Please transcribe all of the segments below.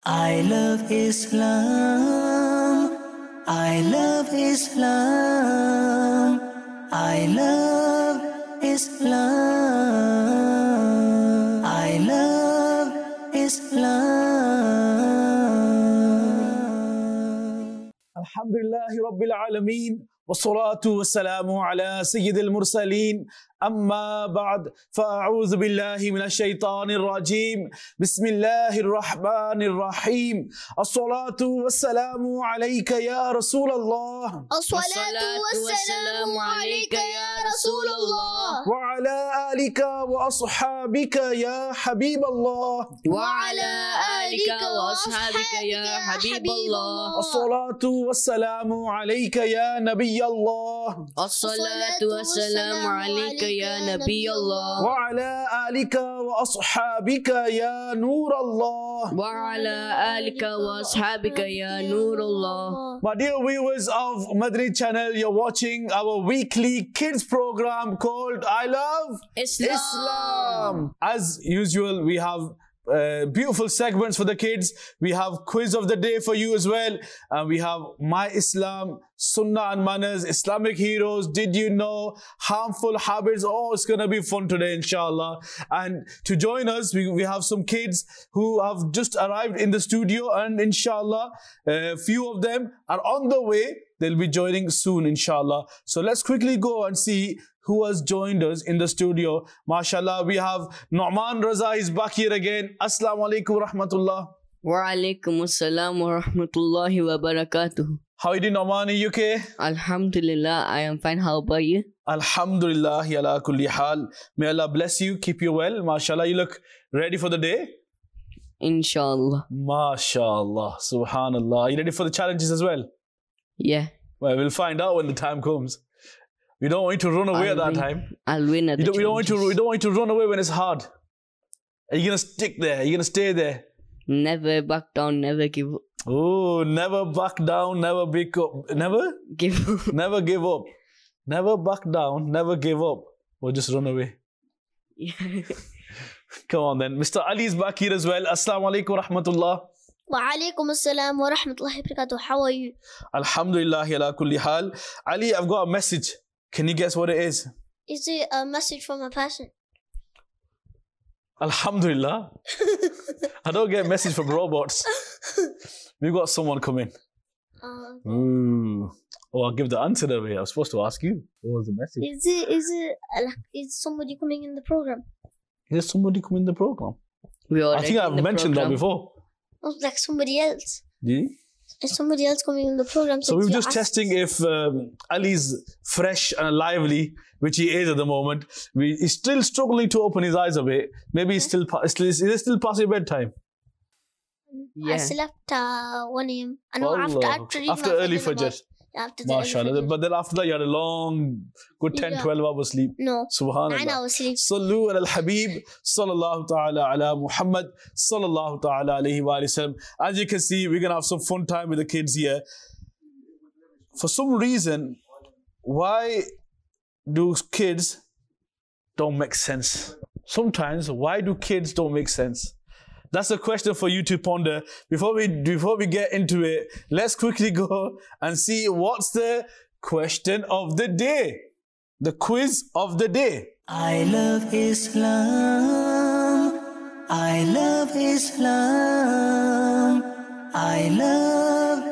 I love Islam. I love Islam. I love Islam. I love Islam. Alhamdulillahi Rabbil Alameen. Wassalatu wassalamu ala Sayyidil Mursaleen. أما بعد فأعوذ بالله من الشيطان الرجيم بسم الله الرحمن الرحيم الصلاة والسلام عليك يا رسول الله الصلاة والسلام عليك يا رسول الله وعلى آلك وأصحابك يا حبيب الله وعلى آلك وأصحابك يا حبيب الله الصلاة والسلام عليك يا نبي الله الصلاة والسلام عليك يا نبي الله وعلى آلك وأصحابك يا نور الله وعلى آلك وأصحابك يا نور الله. My dear viewers of Madri channel, you're watching our weekly kids program called I Love Islam. As usual, we have beautiful segments for the kids. We have quiz of the day for you as well. And we have My Islam, Sunnah and Manners, Islamic Heroes, Did You Know, Harmful Habits. Oh, it's going to be fun today, inshallah. And to join us, we have some kids who have just arrived in the studio, and inshallah, a few of them are on the way. They'll be joining soon, inshallah. So let's quickly go and see who has joined us in the studio. MashaAllah, we have Nu'man Raza is back here again. Assalamu alaikum wa rahmatullah. Wa alaikum assalam wa rahmatullahi wa barakatuh. How are you doing, Nu'man? Are you okay? Alhamdulillah, I am fine. How about you? Alhamdulillah, ala kulli hal. May Allah bless you, keep you well. MashaAllah, you look ready for the day? Inshallah. MashaAllah, subhanallah. Are you ready for the challenges as well? Yeah. Well, we'll find out when the time comes. We don't want you to run away at that time. I'll win at We the don't want you to run away when it's hard. Are you going to stick there? Are you going to stay there? Never back down, never give up. Oh, never back down, never pick up. Never? Give up. Never give up. Never back down, never give up. Or just run away. Come on then. Mr. Ali is back here as well. Assalamu alaikum wa rahmatullah. Wa alaikum assalam wa rahmatullahi wa barakatuh. How are you? Alhamdulillah ala kulli hal. Ali, I've got a message. Can you guess what it is? Is it a message from a person? Alhamdulillah. I don't get a message from robots. We've got someone coming. Ooh. Oh, I'll give the answer away. I was supposed to ask you. What was the message? Is somebody coming in the program? Is somebody coming in the program? I think I've mentioned that before. Oh, like somebody else. Did you? Is somebody else coming in the program? So we were just testing if Ali's fresh and lively, which he is at the moment. He's still struggling to open his eyes a bit. Maybe he's still is it still past your bedtime? Yeah. I slept 1 a.m. I know after early Fajr. After the MashaAllah. But then after that, you had a long, good 10, 12 hours sleep. No. Subhanallah. 9 hours sleep. Sallu ala al-Habib, sallallahu ta'ala ala Muhammad, sallallahu ta'ala alayhi wa sallam. As you can see, we're going to have some fun time with the kids here. For some reason, why do kids don't make sense? Sometimes, why do kids don't make sense? That's a question for you to ponder. Before we get into it, let's quickly go and see what's the question of the day. The quiz of the day. I love Islam. I love Islam. I love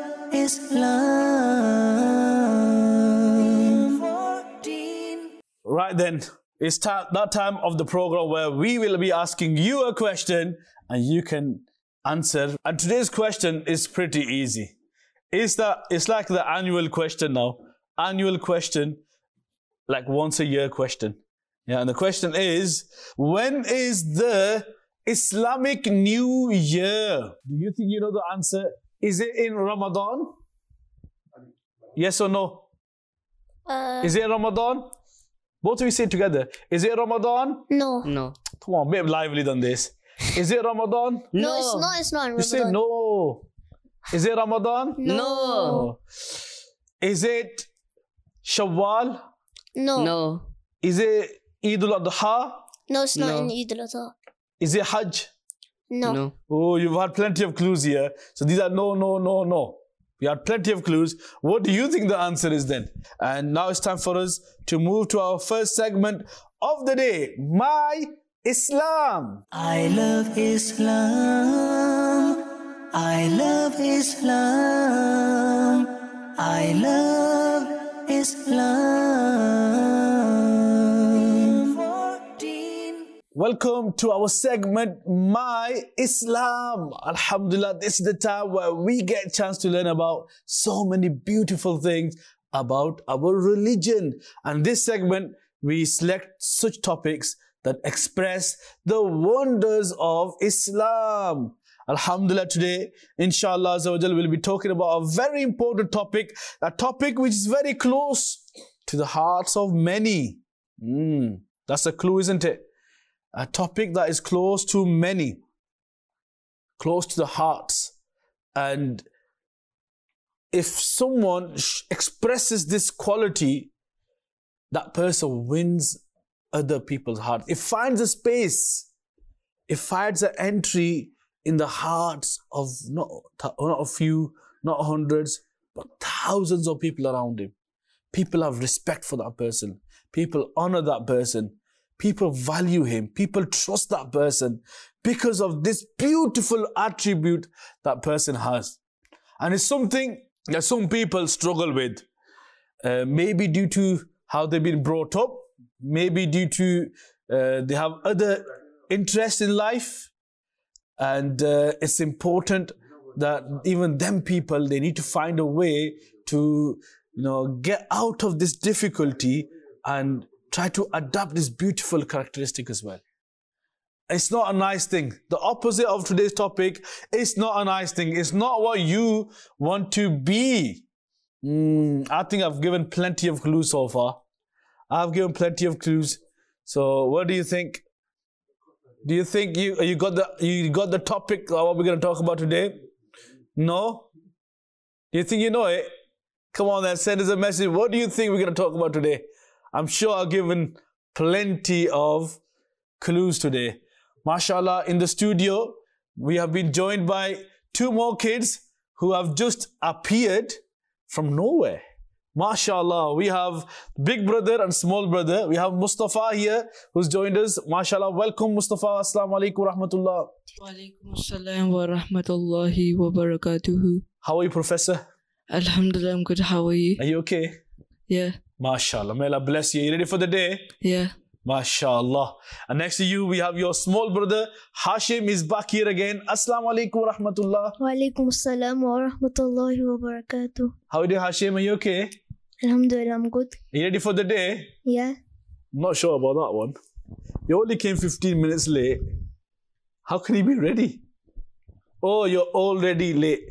Islam. Right then, it's that time of the program where we will be asking you a question and you can answer. And today's question is pretty easy. It's like the annual question now. Annual question, like once a year question. Yeah, and the question is, when is the Islamic New Year? Do you think you know the answer? Is it in Ramadan? Yes or no? Is it Ramadan? Both of you say it together. Is it Ramadan? No. No. Come on, a bit lively than this. Is it Ramadan? No, it's not Ramadan. You say no. Is it Ramadan? No. Is it Shawwal? No. No. Is it Eid al-Adha? No, it's not No. in Eid al-Adha. Is it Hajj? No. Oh, you've had plenty of clues here. So these are no, no, no, no. We had plenty of clues. What do you think the answer is then? And now it's time for us to move to our first segment of the day. My Islam. I love Islam. I love Islam. I love Islam. Welcome to our segment, My Islam. Alhamdulillah, this is the time where we get a chance to learn about so many beautiful things about our religion. And this segment, we select such topics that express the wonders of Islam. Alhamdulillah, today, inshallah, we'll be talking about a very important topic, a topic which is very close to the hearts of many. That's a clue, isn't it? A topic that is close to many, close to the hearts. And if someone expresses this quality, that person wins other people's hearts. It finds a space, it finds an entry in the hearts of not a few, not hundreds, but thousands of people around him. People have respect for that person. People honor that person. People value him. People trust that person because of this beautiful attribute that person has. And it's something that some people struggle with. Maybe due to how they've been brought up. Maybe due to they have other interests in life. And it's important that even them people, they need to find a way to, get out of this difficulty and try to adapt this beautiful characteristic as well. It's not a nice thing. The opposite of today's topic is not a nice thing. It's not what you want to be. I think I've given plenty of clues so far. I've given plenty of clues. So what do you think? Do you think you got the topic of what we're going to talk about today? No? Do you think you know it? Come on then, send us a message. What do you think we're going to talk about today? I'm sure I've given plenty of clues today. MashaAllah, in the studio, we have been joined by two more kids who have just appeared from nowhere. MashaAllah, we have big brother and small brother. We have Mustafa here who's joined us. MashaAllah, welcome Mustafa. Assalamu alaikum wa rahmatullah. Wa alaikum assalam wa rahmatullahi wa barakatuhu. How are you, Professor? Alhamdulillah, I'm good. How are you? Are you okay? Yeah. MashaAllah, may Allah bless you. You ready for the day? Yeah. MashaAllah. And next to you, we have your small brother, Hashim is back here again. Assalamu alaikum wa rahmatullah. Wa alaikum assalam wa rahmatullahi wa barakatuh. How are you, Hashim? Are you okay? Alhamdulillah, I'm good. Are you ready for the day? Yeah. I'm not sure about that one. You only came 15 minutes late. How can you be ready? Oh, you're already late.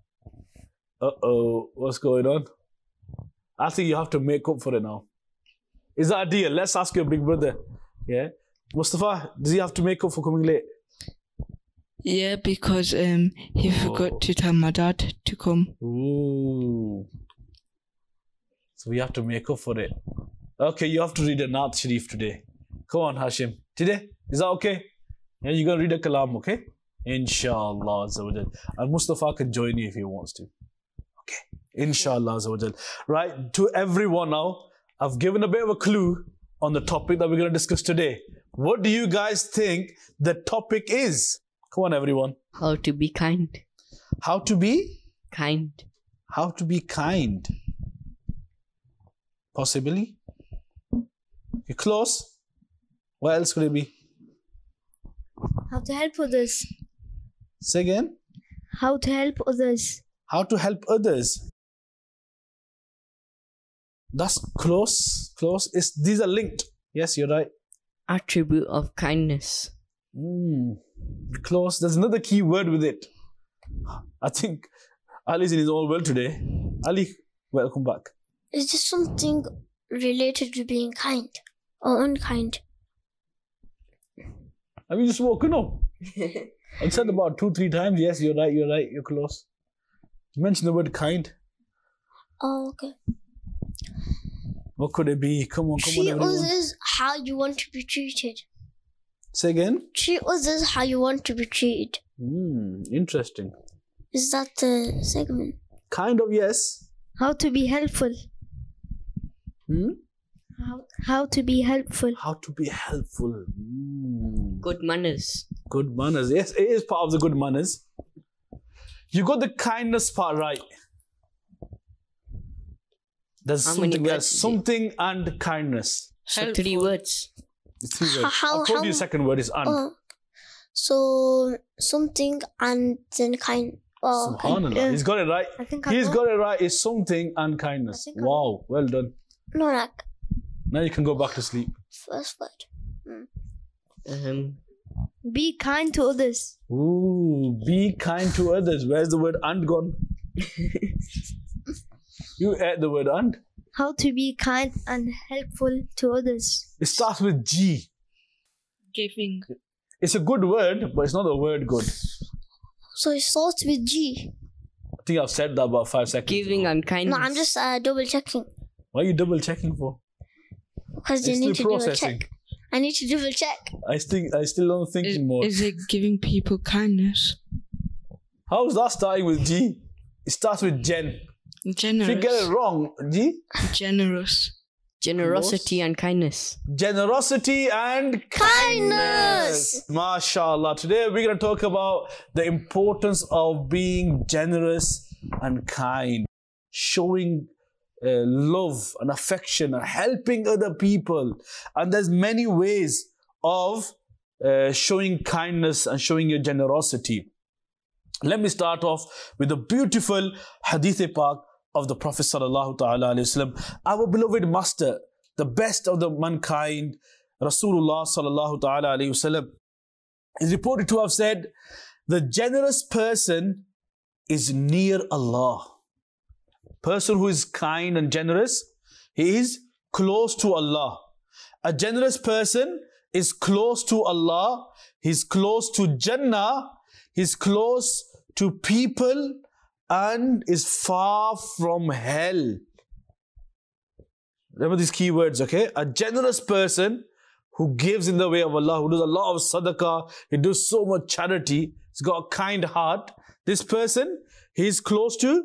Uh-oh, what's going on? I think you have to make up for it now. Is that a deal? Let's ask your big brother. Yeah? Mustafa, does he have to make up for coming late? Yeah, because he forgot to tell my dad to come. Ooh. So we have to make up for it. Okay, you have to read a Naat Sharif today. Come on, Hashim. Today? Is that okay? Yeah, you're going to read a Kalam, okay? Inshallah. And Mustafa can join you if he wants to. Okay. Inshallah. Right, to everyone now, I've given a bit of a clue on the topic that we're going to discuss today. What do you guys think the topic is? Come on, everyone. How to be kind. How to be? Kind. How to be kind. Possibly. You're close. What else could it be? How to help others. Say again. How to help others. How to help others. That's close. Close. These are linked. Yes, you're right. Attribute of kindness. Close. There's another key word with it. I think Ali's in his own world today. Ali, welcome back. Is this something related to being kind or unkind? Have you just woken up? I said about 2-3 times. Yes, you're right. You're close. You mentioned the word kind. Oh, okay. What could it be? Come on, Treat everyone. others how you want to be treated. Say again. Treat others how you want to be treated. Interesting. Is that the segment? Kind of, yes. How to be helpful. How to be helpful. How to be helpful. Good manners. Good manners. Yes, it is part of the good manners. You got the kindness part right. There's How many something else. words is it? Something and kindness. So 3 words. It's 3 words. How- I told how- you the second word is and. Oh, so something and then kind. Oh, Subhanallah. He's got it right. I think He's got it right. It's something and kindness. I think I Wow. Well done. no, like Now you can go back to sleep. first word. Be kind to others. Ooh, be kind to others. Where's the word and gone? You add the word and. How to be kind and helpful to others. It starts with G. Giving. It's a good word, but it's not a word good. So it starts with G. I think I've said that about 5 seconds Giving ago. and kindness. No, I'm just double checking Why are you double checking for? because you It's need to still do a processing. check. I need to double check. I still don't think more. Is it giving people kindness? How's that starting with G? It starts with Gen. If Generous. you get it wrong, G? Generous. Generosity and kindness. Generosity and kindness. MashaAllah. Today we're going to talk about the importance of being generous and kind. Showing love and affection and helping other people. And there's many ways of showing kindness and showing your generosity. Let me start off with the beautiful Hadith-e-Pak of the Prophet sallallahu ta'ala alayhi wasallam. Our beloved master, the best of the mankind, Rasulullah sallallahu ta'ala alayhi wasallam, is reported to have said, the generous person is near Allah. Person who is kind and generous, he is close to Allah. A generous person is close to Allah, he's close to Jannah, he's close to people and is far from hell. Remember these key words, okay? A generous person who gives in the way of Allah, who does a lot of sadaqah, he does so much charity, he's got a kind heart. This person, he's close to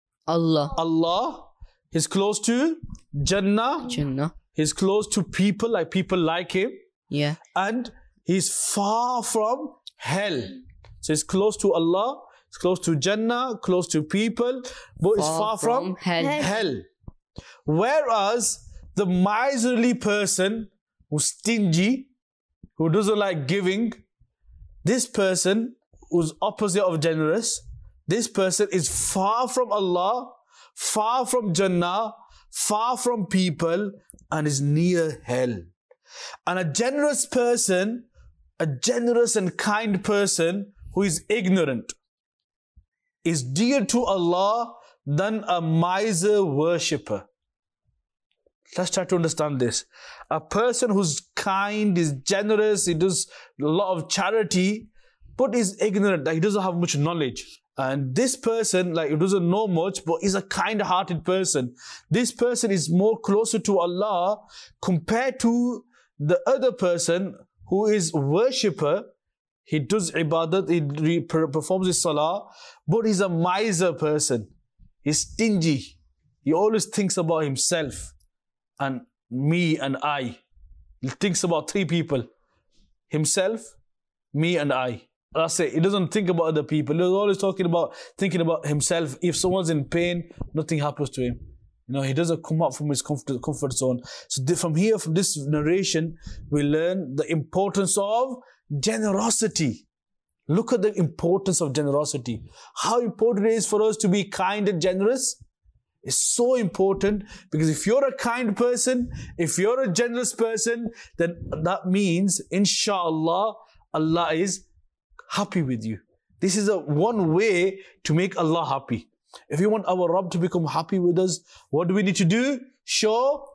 Allah, he's close to Jannah, he's close to people like him, Yeah. and he's far from hell. So he's close to Allah, he's close to Jannah, close to people, but he's far from hell. Whereas the miserly person who's stingy, who doesn't like giving, this person who's opposite of generous, this person is far from Allah, far from Jannah, far from people, and is near hell. And a generous person, a generous and kind person who is ignorant, is dear to Allah than a miser worshipper. Let's try to understand this. A person who's kind, is generous, he does a lot of charity, but is ignorant, like he doesn't have much knowledge. And this person, like he doesn't know much, but is a kind-hearted person. This person is more closer to Allah compared to the other person who is worshipper. He does ibadat, he performs his salah, but he's a miser person. He's stingy. He always thinks about himself and me and I. He thinks about 3 people. Himself, me and I. That's it. He doesn't think about other people. He's always thinking about himself. If someone's in pain, nothing happens to him. You know, he doesn't come out from his comfort zone. So from this narration, we learn the importance of generosity. Look at the importance of generosity. How important it is for us to be kind and generous. It's so important because if you're a kind person, if you're a generous person, then that means, inshallah, Allah is happy with you. This is one way to make Allah happy. If you want our Rabb to become happy with us, what do we need to do? Show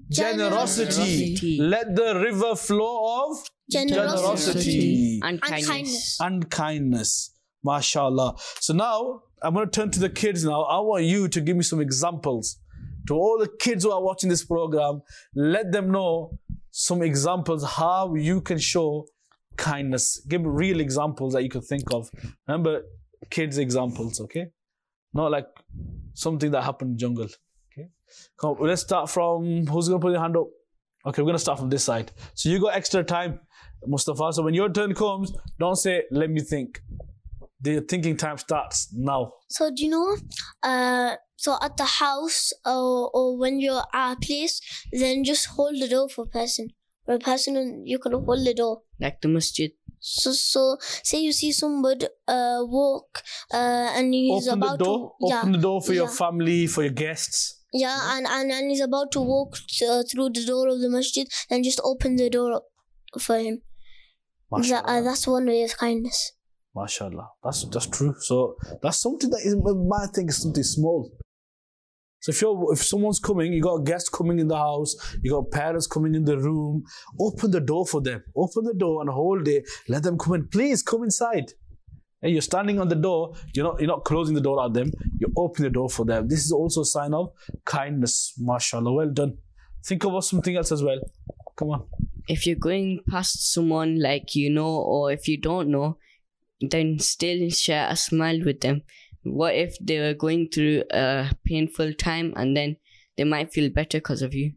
generosity. Let the river flow of generosity. And kindness. And kindness. MashaAllah. So now, I'm going to turn to the kids now. I want you to give me some examples. To all the kids who are watching this program, let them know some examples how you can show kindness. Give real examples that you could think of. Remember, kids' examples, okay? Not like something that happened in the jungle. Okay, come on, let's start from, who's going to put your hand up? Okay, we're going to start from this side. So you got extra time, Mustafa. So when your turn comes, don't say, let me think. The thinking time starts now. So do you know, so at the house or when you're at a place, then just hold the door for a person. For a person, you can hold the door. Like the masjid. So say you see somebody walk and he's Open about the door. to... Open the door for your yeah. family, for your guests. Yeah, and he's about to walk through the door of the masjid, then just open the door for him. That's one way of kindness. MashaAllah. That's true. So that's something that is, I think, is something small. So if someone's coming, you got guests coming in the house, you got parents coming in the room, open the door for them. Open the door and hold it. Let them come in. Please come inside. And you're standing on the door. You're not closing the door at them. You open the door for them. This is also a sign of kindness. MashaAllah. Well done. Think about something else as well. Come on. If you're going past someone like you know, or if you don't know, then still share a smile with them. What if they were going through a painful time and then they might feel better because of you?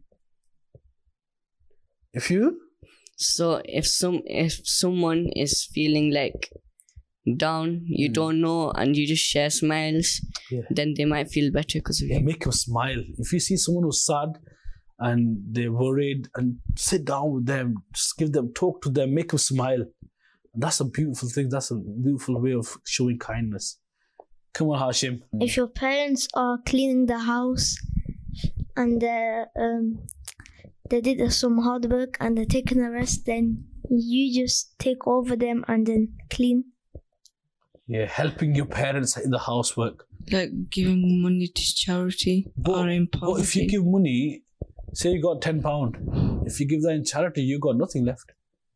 So if someone is feeling like down, you don't know, and you just share smiles, then they might feel better because of you. Make them smile. If you see someone who's sad and they're worried, and sit down with them, just talk to them, make them smile. That's a beautiful thing. That's a beautiful way of showing kindness. Come on, Hashim. If your parents are cleaning the house and they did some hard work and they're taking a rest, then you just take over them and then clean. Yeah, helping your parents in the housework. Like giving money to charity or in poverty. But if you give money, say you got £10, if you give that in charity, you got nothing left.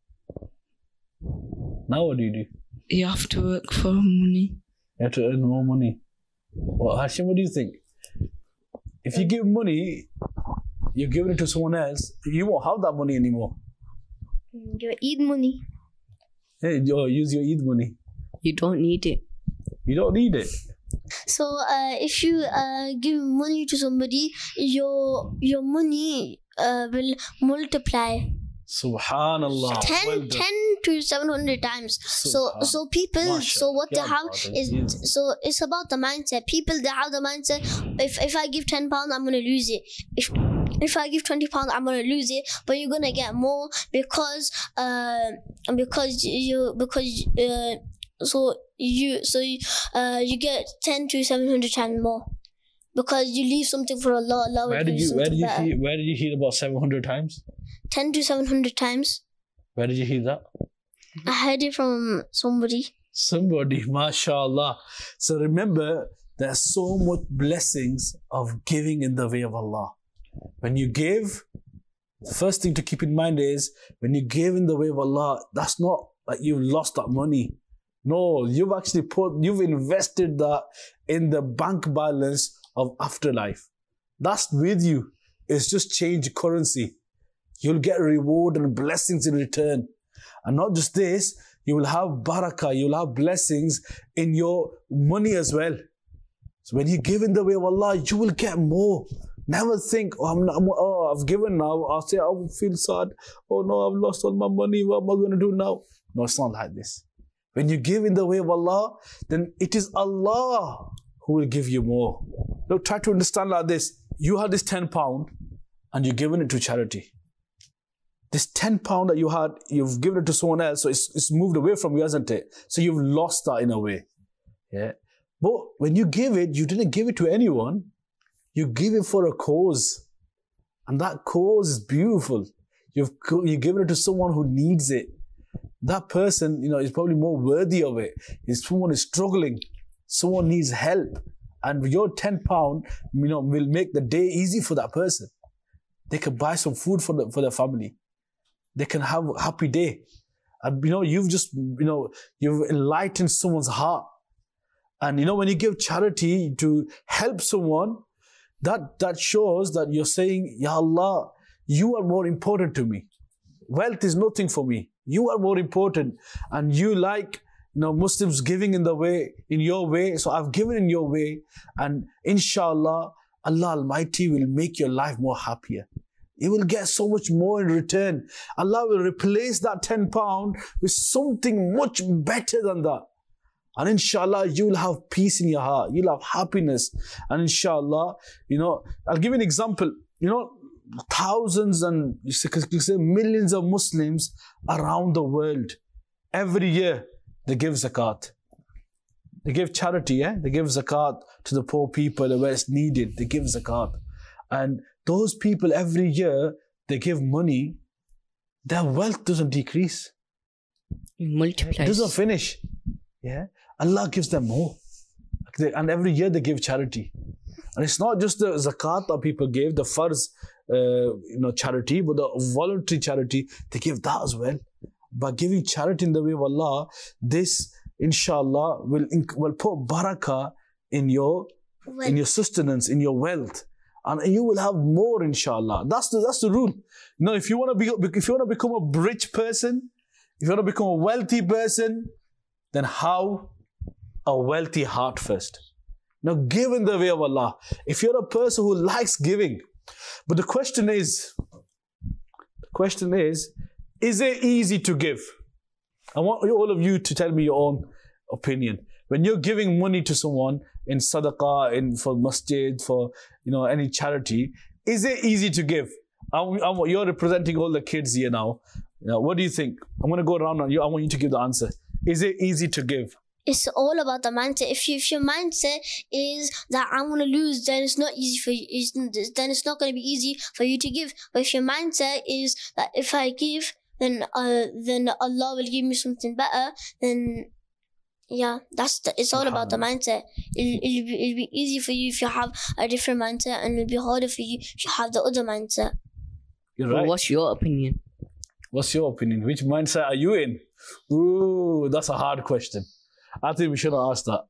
Now what do? You have to work for money. You have to earn more money. Well, Hashim, what do you think? If you give money, you're giving it to someone else, you won't have that money anymore. Your Eid money. Hey, use your Eid money. You don't need it. You don't need it. So if you give money to somebody, your money will multiply. Subhanallah. 10 to 700 times. So people, so what they have is, so it's about the mindset. People, they have the mindset, if I give £10, I'm going to lose it. If I give £20, I'm going to lose it. But you're going to get more because you get 10 to 700 times more. Because you leave something for Allah. Where did you hear about 700 times? 10 to 700 times. Where did you hear that? I heard it from somebody. Somebody, mashallah. So remember, there's so much blessings of giving in the way of Allah. When you give, the first thing to keep in mind is, when you give in the way of Allah, that's not like you've lost that money. No, you've invested that in the bank balance of afterlife. That's with you. It's just change currency. You'll get reward and blessings in return. And not just this, you will have barakah, you'll have blessings in your money as well. So when you give in the way of Allah, you will get more. Never think, I've given now. I'll say, I will feel sad. Oh no, I've lost all my money. What am I going to do now? No, it's not like this. When you give in the way of Allah, then it is Allah who will give you more. Look, try to understand like this. You had this £10 and you've given it to charity. This £10 that you had, you've given it to someone else, so it's moved away from you, hasn't it? So you've lost that in a way. Yeah. But when you give it, you didn't give it to anyone. You give it for a cause. And that cause is beautiful. You've given it to someone who needs it. That person, is probably more worthy of it. If someone is struggling, someone needs help. And your £10, will make the day easy for that person. They can buy some food for their family. They can have a happy day. And you've enlightened someone's heart. And when you give charity to help someone, that shows that you're saying, Ya Allah, you are more important to me. Wealth is nothing for me. You are more important. And you like, Muslims giving in your way. So I've given in your way. And inshallah, Allah Almighty will make your life more happier. You will get so much more in return. Allah will replace that £10 with something much better than that. And inshallah, you will have peace in your heart. You'll have happiness. And inshallah, I'll give you an example. Thousands and you say millions of Muslims around the world, every year, they give zakat. They give charity, They give zakat to the poor people where it's needed. They give zakat. And those people every year, they give money, their wealth doesn't decrease. It multiplies. It doesn't finish. Yeah. Allah gives them more. And every year they give charity. And it's not just the zakat that people give, the farz, charity, but the voluntary charity, they give that as well. By giving charity in the way of Allah, this, inshallah, will put barakah in your sustenance, in your wealth. And you will have more, inshallah. That's the rule. If you want to become a rich person, if you want to become a wealthy person, then have a wealthy heart first. Give in the way of Allah. If you're a person who likes giving, but the question is it easy to give? I want all of you to tell me your own opinion. When you're giving money to someone in sadaqah, for masjid, for any charity, is it easy to give? You're representing all the kids here now. What do you think? I'm going to go around on you. I want you to give the answer. Is it easy to give? It's all about the mindset. If your mindset is that I'm going to lose, then it's not easy for you. Then it's not going to be easy for you to give. But if your mindset is that if I give, then Allah will give me something better, then yeah, it's all about the mindset. It'll be easy for you if you have a different mindset, and it'll be harder for you if you have the other mindset. You're right. Well, what's your opinion? What's your opinion? Which mindset are you in? Ooh, that's a hard question. I think we shouldn't ask that.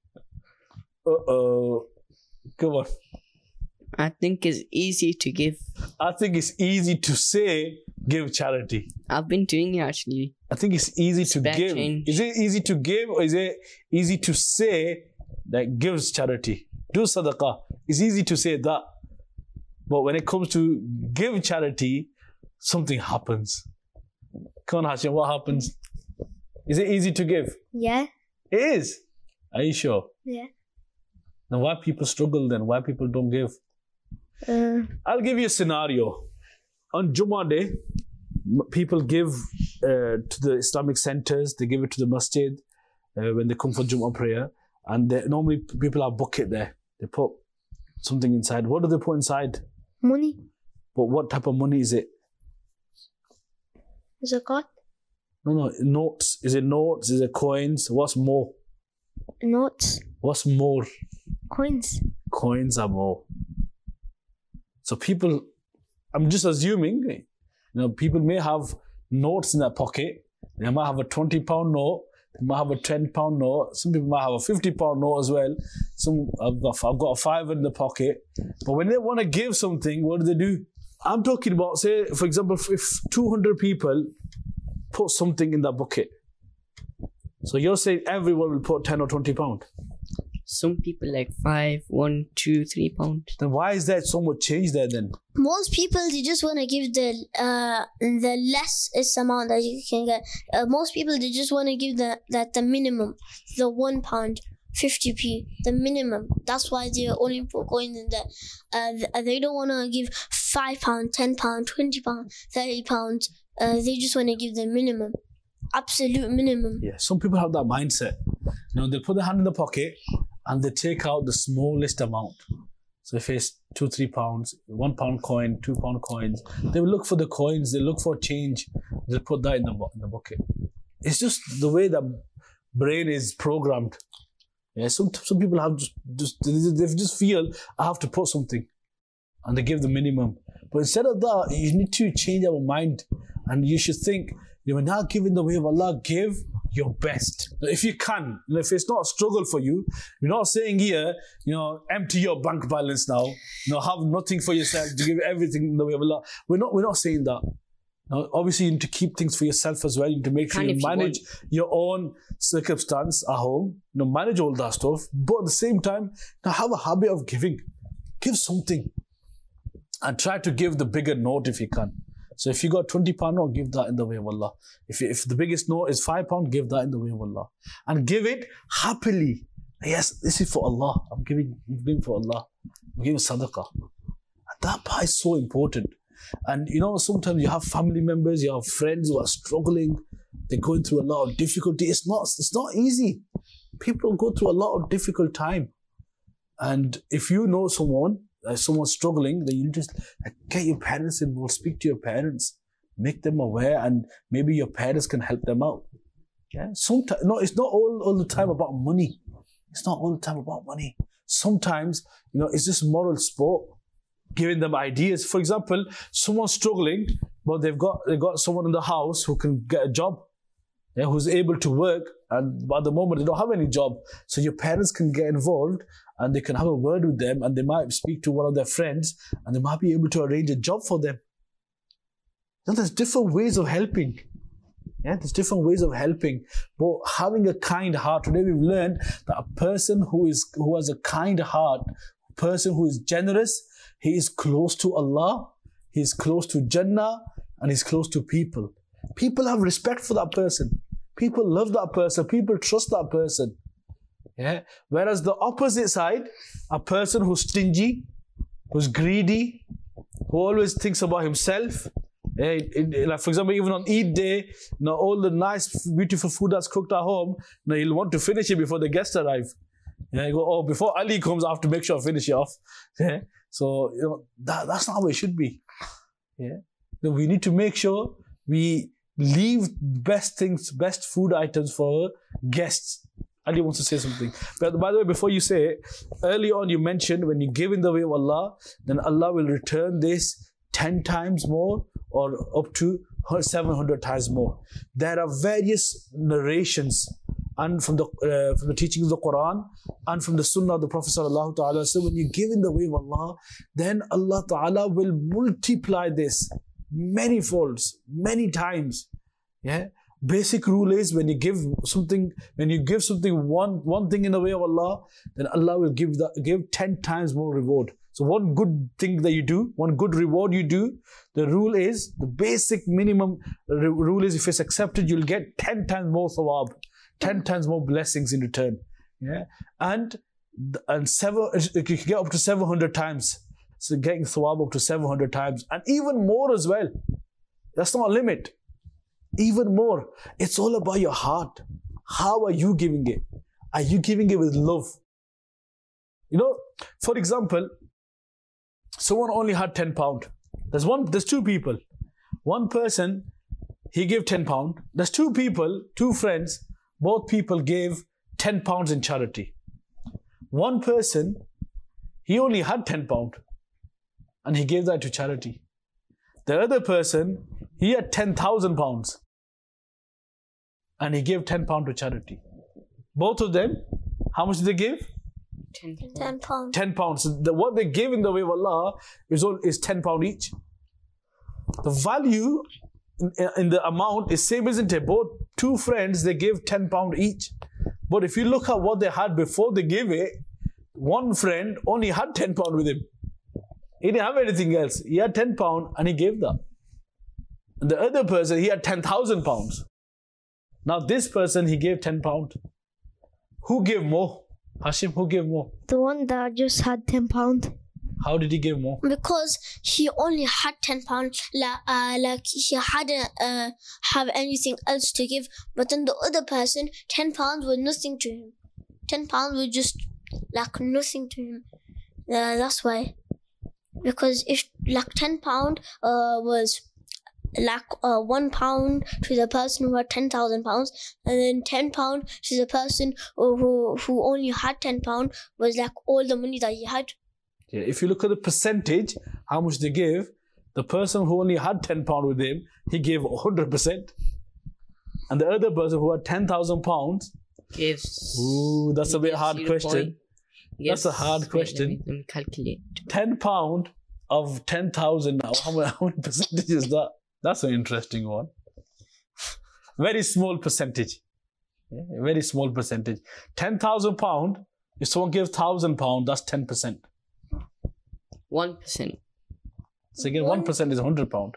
Come on. I think it's easy to give. I think it's easy to say, give charity. I've been doing it actually. I think it's easy to give. Change. Is it easy to give, or is it easy to say that gives charity? Do sadaqah. It's easy to say that. But when it comes to give charity, something happens. Come on, Hashim, what happens? Is it easy to give? Yeah. It is. Are you sure? Yeah. Then why people struggle then? Why people don't give? I'll give you a scenario. On Jummah Day, people give to the Islamic centers, they give it to the masjid when they come for Jummah prayer. And normally people have bucket there. They put something inside. What do they put inside? Money. But what type of money is it? Zakat. No, notes. Is it notes? Is it coins? What's more? Notes. What's more? Coins. Coins are more. So people, I'm just assuming, people may have notes in their pocket. They might have a £20 note. They might have a £10 note. Some people might have a £50 note as well. I've got a £5 in the pocket. But when they want to give something, what do? I'm talking about, say, for example, if 200 people put something in that bucket. So you're saying everyone will put 10 or 20 pounds? Some people like 5, 1, 2, 3 pounds. Then why is there so much change there then? Most people, they just want to give the less amount that you can get. Most people, they just want to give the minimum, the £1, 50p, the minimum. That's why they only put coins in there. They don't want to give £5, £10, £20, £30. They just want to give the minimum, absolute minimum. Yeah, some people have that mindset. They put their hand in the pocket and they take out the smallest amount. So if it's £2, £3, £1 coin, £2 coins, they will look for the coins. They look for change. They put that in the bucket. It's just the way the brain is programmed. Yeah, some people have they just feel I have to put something, and they give the minimum. But instead of that, you need to change our mind, and you should think, you're not giving the way of Allah. Give your best if you can. If it's not a struggle for you, we're not saying here, empty your bank balance now. Have nothing for yourself to give everything in the way of Allah. We're not saying that. Now, obviously, you need to keep things for yourself as well. You need to make sure you manage your own circumstance at home. Manage all that stuff. But at the same time, now have a habit of giving. Give something. And try to give the bigger note if you can. So if you got £20 note, give that in the way of Allah. If the biggest note is £5, give that in the way of Allah. And give it happily. Yes, this is for Allah. I'm giving for Allah. I'm giving sadaqah. And that part is so important. And sometimes you have family members, you have friends who are struggling. They're going through a lot of difficulty. It's not easy. People go through a lot of difficult time. And if you know someone's struggling, then you just get your parents involved, speak to your parents, make them aware, and maybe your parents can help them out. Yeah. Sometimes, it's not all the time about money. It's not all the time about money. Sometimes, it's just moral support, giving them ideas. For example, someone's struggling, but they've got someone in the house who can get a job, who's able to work, and at the moment they don't have any job. So your parents can get involved and they can have a word with them, and they might speak to one of their friends and they might be able to arrange a job for them. There's different ways of helping. Yeah, there's different ways of helping. But having a kind heart, today we've learned that a person who has a kind heart, a person who is generous, he is close to Allah, he is close to Jannah, and he's close to people. People have respect for that person. People love that person. People trust that person. Yeah. Whereas the opposite side, a person who's stingy, who's greedy, who always thinks about himself. Like for example, even on Eid day, all the nice, beautiful food that's cooked at home, he'll want to finish it before the guests arrive. Yeah, you go, before Ali comes, I have to make sure I finish it off. Yeah. So that's not how it should be. Yeah. We need to make sure we leave best food items for guests. Ali wants to say something. But by the way, before you say it, early on you mentioned when you give in the way of Allah, then Allah will return this 10 times more or up to 700 times more. There are various narrations and from the teachings of the Quran and from the Sunnah of the Prophet sallallahu ta'ala. So when you give in the way of Allah, then Allah ta'ala will multiply this many folds, many times. Yeah. Basic rule is when you give something one thing in the way of Allah, then Allah will give 10 times more reward. So one good thing that you do, one good reward you do, the rule is, the basic minimum rule is if it's accepted, you'll get 10 times more thawab, 10 times more blessings in return. Yeah. And you can get up to 700 times. So getting thawab up to 700 times and even more as well. That's not a limit. Even more. It's all about your heart. How are you giving it? Are you giving it with love? For example, someone only had £10. There's two people. One person, he gave £10. There's two people, two friends, both people gave £10 in charity. One person, he only had £10 and he gave that to charity. The other person, he had £10,000 and he gave £10 to charity. Both of them, how much did they give? £10. £10. So what they give in the way of Allah is £10 each. The value in the amount is same, isn't it? Both two friends, they gave £10 each. But if you look at what they had before they gave it, one friend only had £10 with him. He didn't have anything else. He had £10 and he gave that. And the other person, he had £10,000. Now this person, he gave £10. Who gave more? Hashim, who gave more? The one that just had £10. How did he give more? Because he only had £10. Like he hadn't have anything else to give. But then the other person, £10 was nothing to him. £10 was just like nothing to him. That's why. Because if like £10 was like £1 to the person who had £10,000, and then £10 to the person who only had £10 was like all the money that he had. Yeah, if you look at the percentage, how much they gave, the person who only had £10 with him, he gave 100%. And the other person who had £10,000 gives. Ooh, that's a bit hard question. Yes, that's a hard question. Let me calculate. £10 of 10,000 now. How many percentage is that? That's an interesting one. Very small percentage. Yeah, very small percentage. £10,000. If someone gives £1,000, that's 10%. 1%. So again, 1% is £100.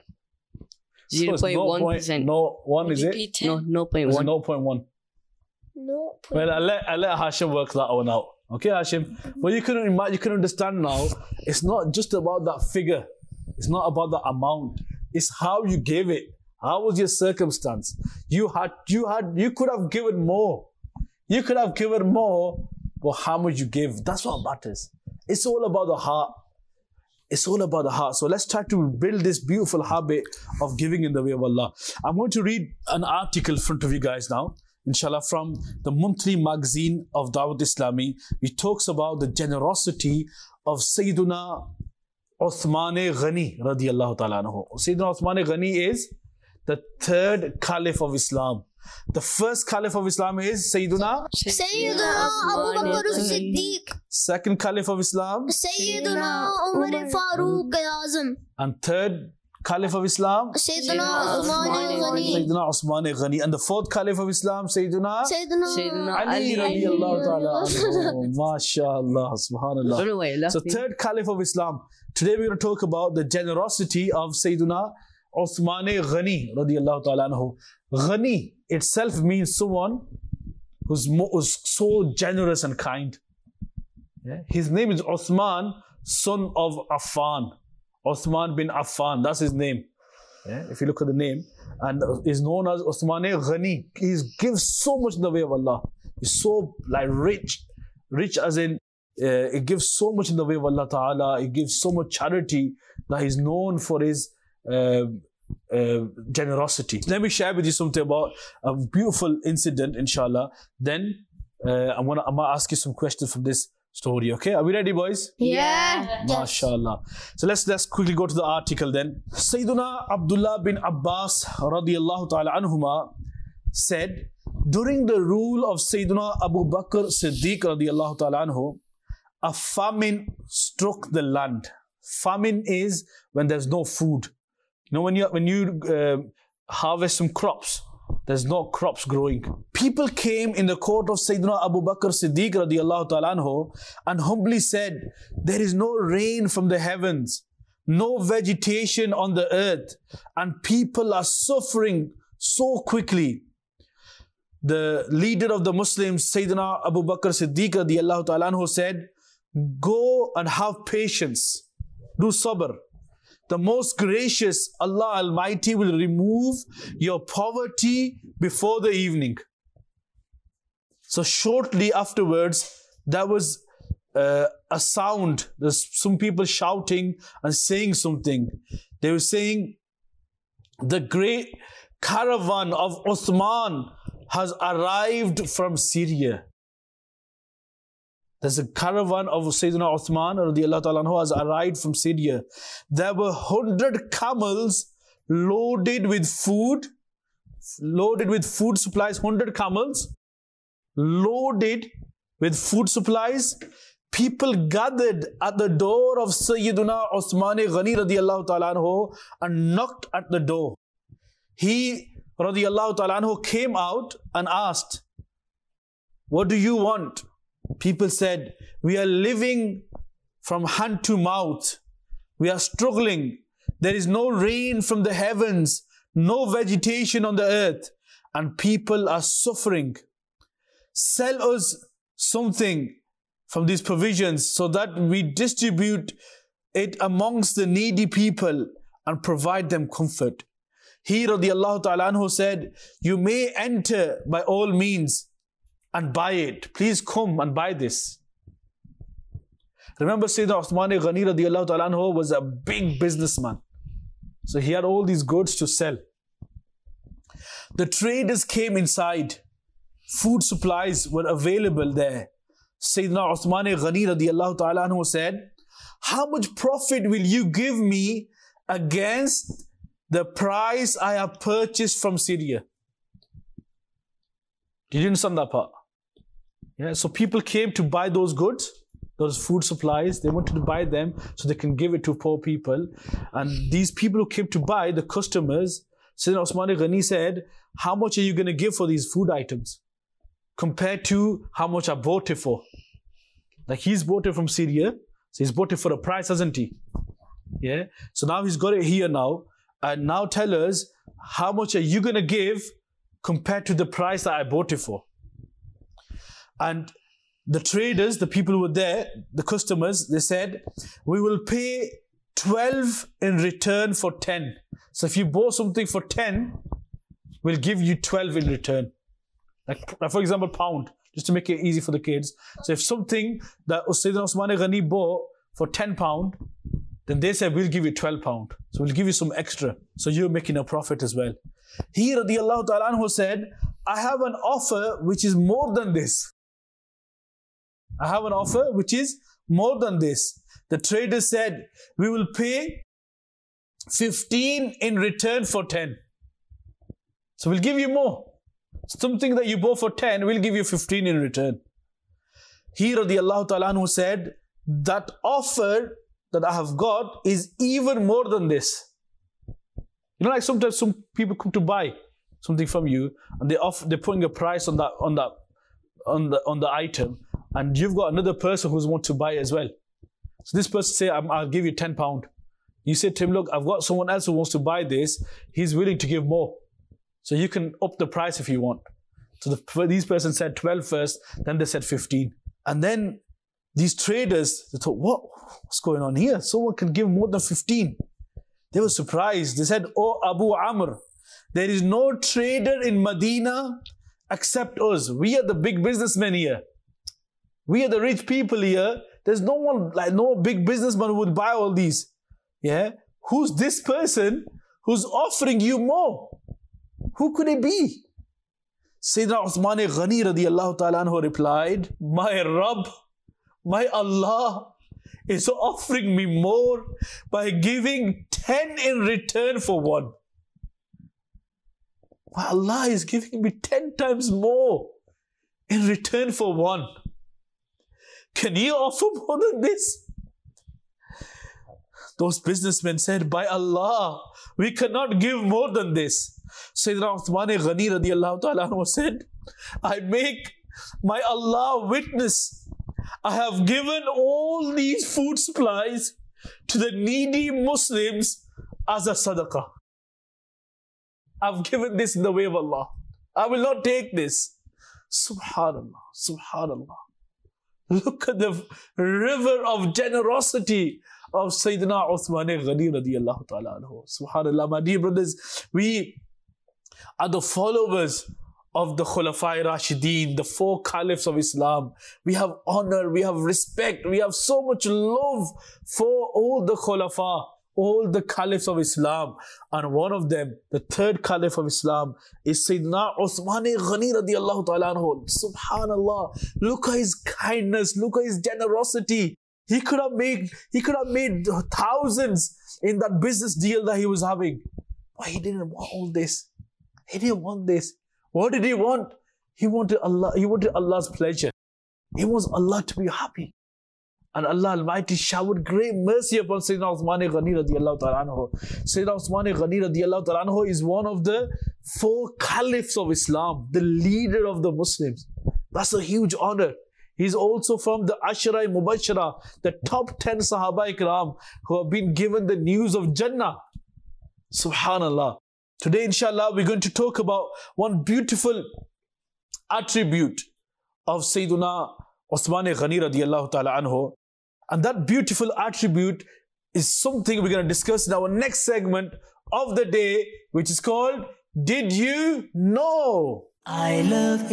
0.1%. No, one is it? No, 0.1. 0.1. No. Well, I let Hashim work that one out. Okay, Hashim? But you can understand now, it's not just about that figure. It's not about the amount. It's how you gave it. How was your circumstance? You could have given more. You could have given more, but how much you give, that's what matters. It's all about the heart. It's all about the heart. So let's try to build this beautiful habit of giving in the way of Allah. I'm going to read an article in front of you guys now, inshallah, from the monthly magazine of Dawat Islami. It talks about the generosity of Sayyiduna Uthman Ghani radiyallahu ta'ala anhu. Sayyiduna Uthman Ghani is the third Caliph of Islam. The first Caliph of Islam is Sayyiduna Abu Bakr as-Siddiq. Second Caliph of Islam, Sayyiduna Umar al-Faruq al-Azam. And third Caliph of Islam, Sayyiduna Uthman al-Ghani. Sayyiduna Uthman Ghani. And the fourth Caliph of Islam, Sayyiduna Ali radiyallahu ta'ala anhu. MashaAllah, subhanallah. So third Caliph of Islam. Today we're going to talk about the generosity of Sayyiduna Uthman Ghani radiyallahu ta'ala anhu. Ghani itself means someone who's so generous and kind. Yeah? His name is Uthman, son of Affan. Uthman bin Affan, that's his name. Yeah? If you look at the name, and is known as Uthman Ghani. He gives so much in the way of Allah. He's so rich as in, it gives so much in the way of Allah Ta'ala. He gives so much charity that he's known for his generosity. Let me share with you something about a beautiful incident, inshallah. Then I'm gonna ask you some questions from this story. Okay, are we ready, boys? Yeah. MashaAllah. So let's quickly go to the article then. Sayyiduna Abdullah bin Abbas radiyallahu ta'ala anhuma said, during the rule of Sayyiduna Abu Bakr Siddiq radiyallahu ta'ala anhu, a famine struck the land. Famine is when there's no food. You know, when you harvest some crops, there's no crops growing. People came in the court of Sayyidina Abu Bakr Siddiq radiyallahu ta'ala anhu and humbly said, there is no rain from the heavens, no vegetation on the earth, and people are suffering so quickly. The leader of the Muslims, Sayyidina Abu Bakr Siddiq radiyallahu ta'ala anhu said, go and have patience. Do sabr. The most gracious Allah Almighty will remove your poverty before the evening. So shortly afterwards, there was a sound. There's some people shouting and saying something. They were saying, the great caravan of Uthman has arrived from Syria. There's a caravan of Sayyidina Uthman radiyallahu ta'ala anhu has arrived from Syria. There were 100 camels loaded with food supplies, 100 camels loaded with food supplies. People gathered at the door of Sayyidina Uthman Ghani radiyallahu ta'ala anhu and knocked at the door. He radiyallahu ta'ala anhu came out and asked, what do you want? People said, we are living from hand to mouth. We are struggling. There is no rain from the heavens, no vegetation on the earth, and people are suffering. Sell us something from these provisions so that we distribute it amongst the needy people and provide them comfort. He radiyallahu ta'ala anhu said, you may enter by all means and buy it. Please come and buy this. Remember, Sayyidina Uthman Ghani radiyallahu ta'ala anhu was a big businessman. So he had all these goods to sell. The traders came inside. Food supplies were available there. Sayyidina Uthman Ghani radiyallahu ta'ala anhu said, how much profit will you give me against the price I have purchased from Syria? Did you understand that part? Yeah, so people came to buy those goods. those food supplies. They wanted to buy them so they can give it to poor people. And these people who came to buy, the customers, Sayyidina Osman Ghani said, how much are you going to give for these food items compared to how much I bought it for? Like he's bought it from Syria, so he's bought it for a price, hasn't he? Yeah. So now he's got it here now. And now tell us, how much are you going to give compared to the price that I bought it for? And the traders, the people who were there, the customers, they said, we will pay 12 in return for 10. So if you bought something for 10, we'll give you 12 in return. Like for example, pound, just to make it easy for the kids. So if something that Sayyidina Osman Ghani bought for 10 pound, then they said, we'll give you 12 pound. So we'll give you some extra. So you're making a profit as well. He radiallahu ta'ala anhu said, I have an offer which is more than this. I have an offer which is more than this. The trader said, we will pay 15 in return for 10. So we'll give you more. Something that you bought for 10, we'll give you 15 in return. He radiallahu ta'ala anhu said, that offer that I have got is even more than this. You know, like sometimes some people come to buy something from you and they're putting a price on the item, and you've got another person who's want to buy as well. So this person say, I'll give you 10 pound. You say to him, look, I've got someone else who wants to buy this. He's willing to give more. So you can up the price if you want. So these persons said 12 first, then they said 15. And then these traders, they thought, what's going on here? Someone can give more than 15. They were surprised. They said, oh Abu Amr, there is no trader in Medina except us. We are the big businessmen here. We are the rich people here. There's no one, like no big businessman who would buy all these. Yeah? Who's this person who's offering you more? Who could it be? Sayyidina Uthman Ghani radiallahu ta'ala anhu replied, my Rabb, my Allah is offering me more by giving 10 in return for 1. My Allah is giving me 10 times more in return for 1. Can you offer more than this? Those businessmen said, by Allah, we cannot give more than this. Sayyidina Uthman Ghani radiallahu ta'ala anhu said, I make my Allah witness, I have given all these food supplies to the needy Muslims as a sadaqah. I've given this in the way of Allah. I will not take this. Subhanallah, subhanallah. Look at the river of generosity of Sayyidina Uthman Ghani radiallahu ta'ala anhu. Subhanallah, my dear brothers, we are the followers of the Khulafai Rashideen, the 4 caliphs of Islam. We have honor, we have respect, we have so much love for all the Khulafa, all the caliphs of Islam. And one of them, the 3rd caliph of Islam, is Sayyidina Uthman Ghani radiallahu ta'ala anhu. Subhanallah, look at his kindness, look at his generosity. He could have made thousands in that business deal that he was having. But he didn't want all this. He didn't want this. What did he want? He wanted Allah. He wanted Allah's pleasure. He wants Allah to be happy. And Allah Almighty showered great mercy upon Sayyidina Uthman Ghani radiallahu ta'ala anhu. Sayyidina Uthman Ghani radiallahu ta'ala anhu is one of the 4 caliphs of Islam, the leader of the Muslims. That's a huge honor. He's also from the Ashra Mubashara, the top 10 Sahaba Ikram who have been given the news of Jannah. Subhanallah. Today, inshallah, we're going to talk about one beautiful attribute of Sayyidina Uthman Ghani radiallahu ta'ala anhu. And that beautiful attribute is something we're going to discuss in our next segment of the day, which is called, Did You Know? I love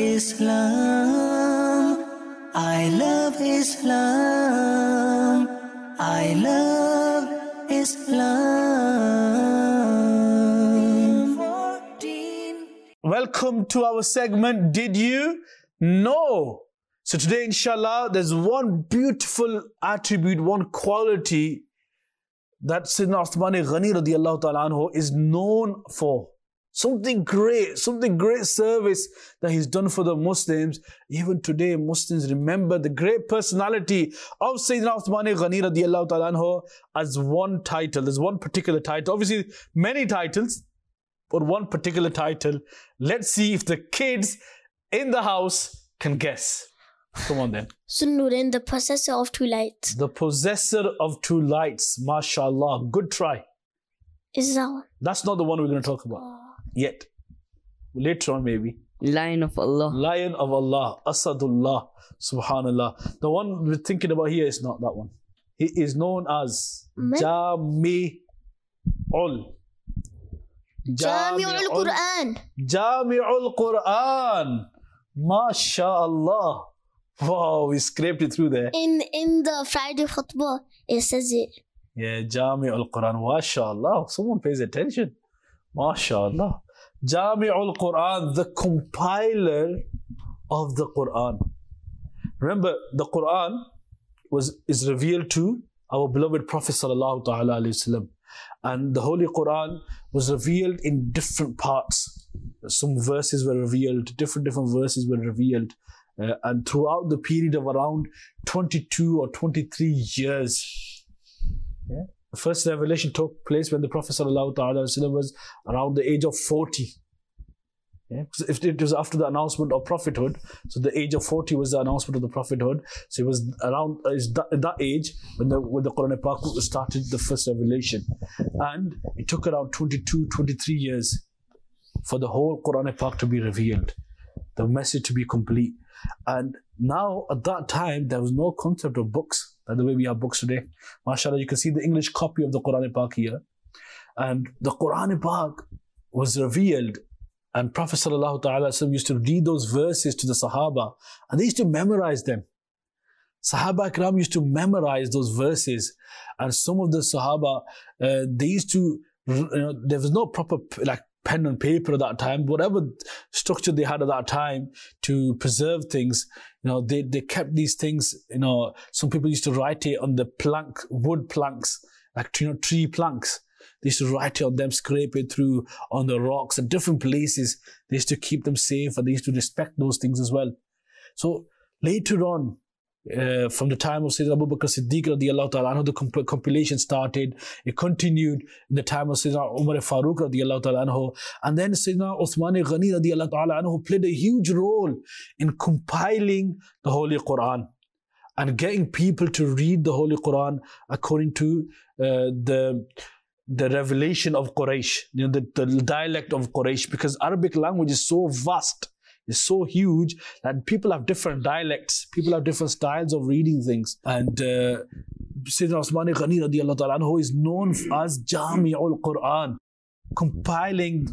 Islam. I love Islam. I love Islam. Welcome to our segment, Did You Know? So today, inshallah, there's one beautiful attribute, one quality that Sayyidina Uthman Ghani radiallahu ta'ala anhu is known for. Something great service that he's done for the Muslims. Even today, Muslims remember the great personality of Sayyidina Uthman Ghani radiallahu ta'ala anhu as one title. There's one particular title. Obviously, many titles, but one particular title. Let's see if the kids in the house can guess. Come on then. Sunnurin, the possessor of two lights. The possessor of two lights. MashaAllah. Good try. Is that one? That's not the one we're going to talk about yet. Later on, maybe. Lion of Allah. Lion of Allah. Asadullah. Subhanallah. The one we're thinking about here is not that one. He is known as Jami'ul. Jami'ul Quran. Jami'ul Quran. MashaAllah. Wow, we scraped it through there. In the Friday khutbah, it says it. Yeah, Jami'ul Quran. MashaAllah. Someone pays attention. MashaAllah. Jami'ul Quran, the compiler of the Quran. Remember, the Quran is revealed to our beloved Prophet sallallahu ta'ala alayhi wasallam. And the Holy Quran was revealed in different parts. Some verses were revealed, different verses were revealed. And throughout the period of around 22 or 23 years. Yeah. The first revelation took place when the Prophet ﷺ was around the age of 40. Yeah? So if it was after the announcement of prophethood, so the age of 40 was the announcement of the prophethood. So it was around that age when the Quran Pak started the first revelation. And it took around 22, 23 years for the whole Quran Pak to be revealed, the message to be complete. And now, at that time, there was no concept of books, by the way we have books today. MashaAllah, you can see the English copy of the Quran Pak here. And the Quran Pak was revealed, and Prophet ﷺ used to read those verses to the Sahaba, and they used to memorize them. Sahaba Ikram used to memorize those verses, and some of the Sahaba, they used to, there was no proper, pen and paper at that time, whatever structure they had at that time to preserve things, they kept these things, some people used to write it on the wood planks, tree planks. They used to write it on them, scrape it through on the rocks at different places. They used to keep them safe, and they used to respect those things as well. So later on, from the time of Sayyidina Abu Bakr Siddiq radiallahu ta'ala anhu, the compilation started. It continued in the time of Sayyidina Umar Farooq radiallahu ta'ala anhu. And then Sayyidina Uthman Ghani radiallahu ta'ala anhu played a huge role in compiling the Holy Quran and getting people to read the Holy Quran according to the revelation of Quraysh, the dialect of Quraysh, because Arabic language is so vast. It's so huge that people have different dialects, people have different styles of reading things. And Sayyidina Uthman Ghani radiallahu ta'ala anhu is known as Jami'ul Quran, compiling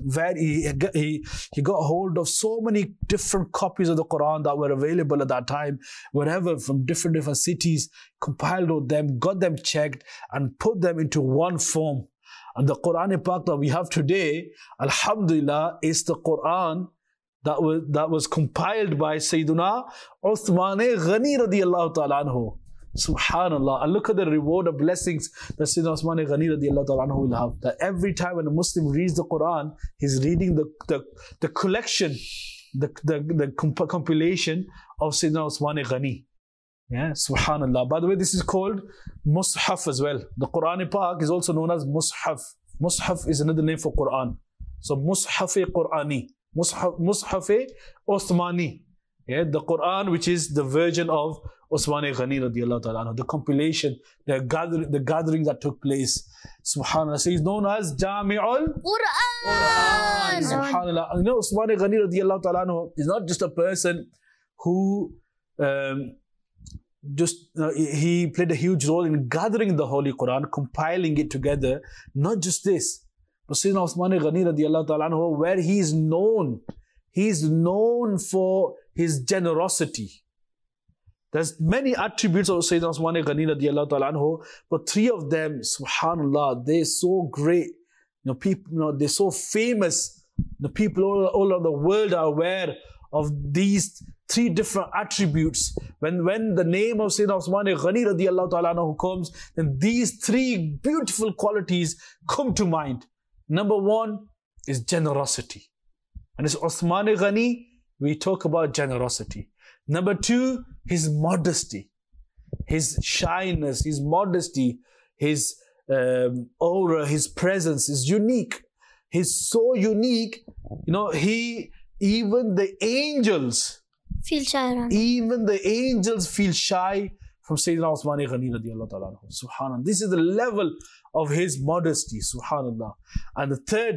he got hold of so many different copies of the Quran that were available at that time, wherever, from different cities, compiled them, got them checked, and put them into one form. And the Quran Pak that we have today, alhamdulillah, is the Quran that was compiled by Sayyidina Uthman Ghani radiallahu ta'ala anhu. Subhanallah. And look at the reward of blessings that Sayyidina Uthman Ghani radiallahu ta'ala anhu will have. That every time when a Muslim reads the Quran, he's reading the collection, the compilation of Sayyidina Uthman Ghani. Yeah, Subhanallah. By the way, this is called Mus'haf as well. The Quran Pak is also known as Mus'haf. Mus'haf is another name for Quran. So Mus'haf Qurani. Mus'haf Uthmani. Yeah, the Quran, which is the version of Uthman Ghani radiallahu ta'ala anhu, the compilation, the gathering that took place. Subhanallah. So he's known as Jami'ul Quran. Subhanallah. Uthman Ghani radiallahu ta'ala anhu is not just a person who he played a huge role in gathering the Holy Quran, compiling it together. Not just this, but Sayyidina Uthman Ghani radiallahu ta'ala anhu, where he's known for his generosity. There's many attributes of Sayyidina Uthman Ghani radiallahu ta'ala anhu, but three of them, subhanallah, they're so great. People, they're so famous. The people all over the world are aware of these three different attributes. When the name of Sayyidina Uthman Ghani radiallahu ta'ala anhu comes, then these three beautiful qualities come to mind. Number one is generosity. And it's Uthman Ghani, we talk about generosity. Number 2, his modesty, his shyness, his modesty, his aura, his presence is unique. He's so unique, you know, even the angels Feel shy around. Even the angels feel shy from Sayyidina Uthman Ghani radiallahu ta'ala anhu. Subhanallah. This is the level of his modesty. Subhanallah. And the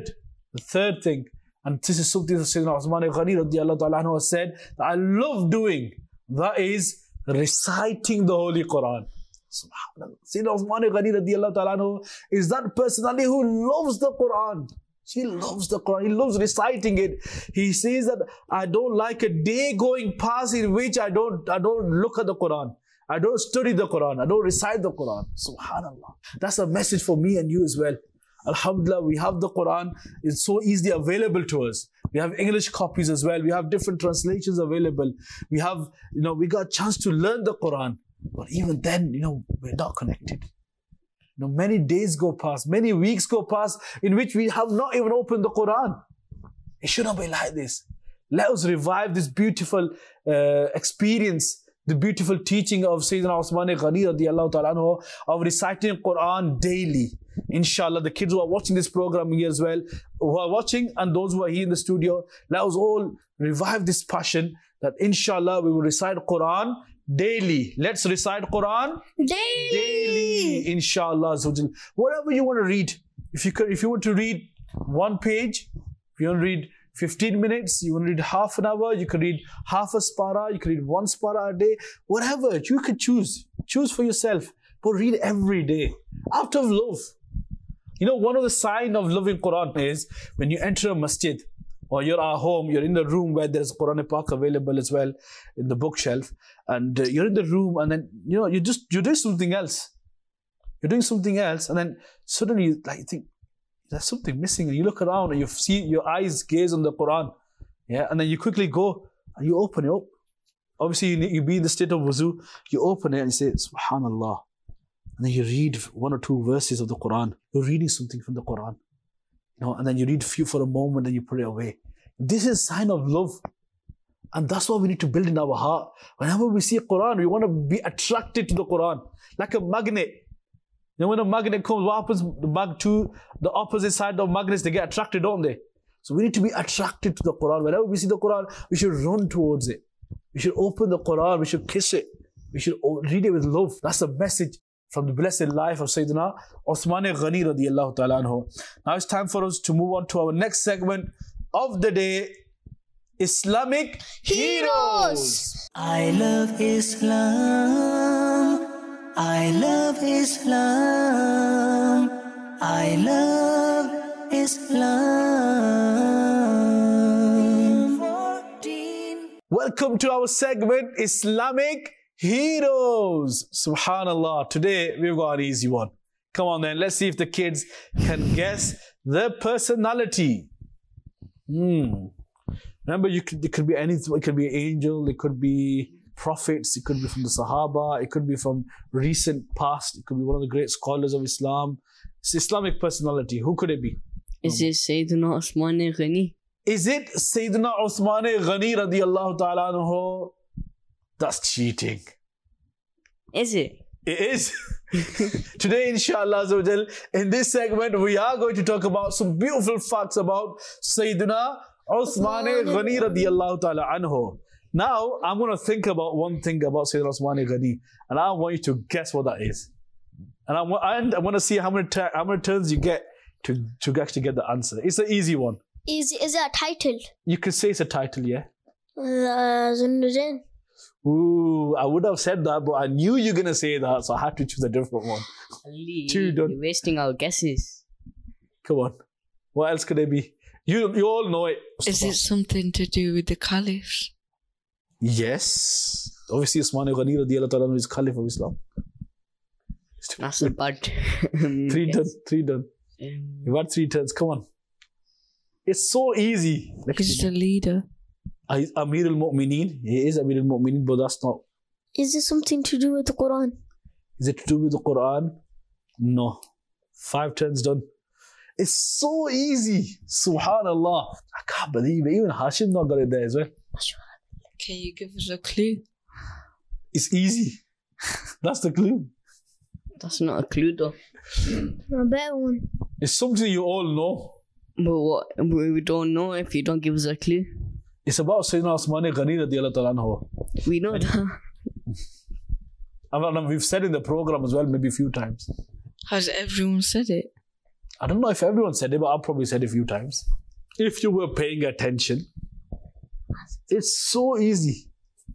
third thing, and this is something that Sayyidina Uthman Ghani radiallahu ta'ala anhu said that I love doing, that is reciting the Holy Quran. Subhanallah. Sayyidina Uthman Ghani radiallahu ta'ala anhu is that personality who loves the Quran. He loves the Quran. He loves reciting it. He says that I don't like a day going past in which I don't look at the Quran. I don't study the Quran. I don't recite the Quran. Subhanallah. That's a message for me and you as well. Alhamdulillah, we have the Quran. It's so easily available to us. We have English copies as well. We have different translations available. We have, we got a chance to learn the Quran. But even then, we're not connected. Many days go past, many weeks go past in which we have not even opened the Quran. It shouldn't be like this. Let us revive this beautiful experience, the beautiful teaching of Sayyidina Uthman Ghani radiallahu ta'ala anhu, of reciting Quran daily. Inshallah, the kids who are watching this program here as well, who are watching and those who are here in the studio, let us all revive this passion that inshallah we will recite Quran daily. Let's recite Quran daily. Inshallah. Whatever you want to read. If you want to read one page, if you want to read 15 minutes, you want to read half an hour, you can read half a spara, you can read one spara a day, whatever, you could choose. Choose for yourself. But read every day. Out of love. One of the signs of loving Quran is when you enter a masjid, or you're at home, you're in the room where there's Quran Pak available as well in the bookshelf, and you're in the room, and then you're doing something else. You're doing something else, and then suddenly you think there's something missing, and you look around and you see your eyes gaze on the Quran, and then you quickly go and you open it up. Obviously, you be in the state of wuzu, you open it and you say Subhanallah, and then you read 1 or 2 verses of the Quran. You're reading something from the Quran. And then you read a few for a moment and you put it away. This is a sign of love. And that's what we need to build in our heart. Whenever we see Quran, we want to be attracted to the Quran. Like a magnet. When a magnet comes, what happens? The opposite side of magnets, they get attracted, don't they? So we need to be attracted to the Quran. Whenever we see the Quran, we should run towards it. We should open the Quran. We should kiss it. We should read it with love. That's the message from the blessed life of Sayyidina Uthman Ghani radiallahu ta'ala anhu. Now it's time for us to move on to our next segment of the day, Islamic Heroes. I love Islam. I love Islam. I love Islam. Welcome to our segment, Islamic Heroes. Subhanallah. Today we've got an easy one. Come on then, let's see if the kids can guess their personality. Remember, it could be anything. It could be an angel, it could be prophets, it could be from the Sahaba, it could be from recent past, it could be one of the great scholars of Islam. It's Islamic personality. Who could it be? Is it Sayyidina Uthman Ghani? Is it Sayyidina Uthman Ghani radiallahu ta'ala anhu? That's cheating. Is it? It is. Today, inshallah, in this segment, we are going to talk about some beautiful facts about Sayyidina Uthman Ghani radiallahu ta'ala anhu. Now, I'm going to think about one thing about Sayyidina Uthman Ghani, and I want you to guess what that is. And I want to see how many turns you get to actually get the answer. It's an easy one. Is it a title? You could say it's a title, yeah. Zunnurain. Ooh, I would have said that, but I knew you were going to say that, so I had to choose a different one. Ali, 2 done. you're wasting our guesses. Come on. What else could it be? You all know it. Is it something to do with the caliphs? Yes. Obviously, Uthman Ghani radiallahu ta'ala is Caliph of Islam. That's a bad. 3 done. You got 3 turns. Come on. It's so easy. He's the leader. Amir al-Mu'mineen. He is Amir al-Mu'mineen, but that's not. Is it something to do with the Quran? Is it to do with the Quran? No. 5 turns done. It's so easy. Subhanallah. I can't believe it. Even Hashim not got it there as well. Can you give us a clue? It's easy. That's the clue. That's not a clue though. A better one. It's something you all know. But what we don't know if you don't give us a clue. It's about Sayyidina Usman Ghani radiyallahu ta'ala anhu. We know that. And we've said in the program as well, maybe a few times. Has everyone said it? I don't know if everyone said it, but I've probably said it a few times. If you were paying attention, it's so easy.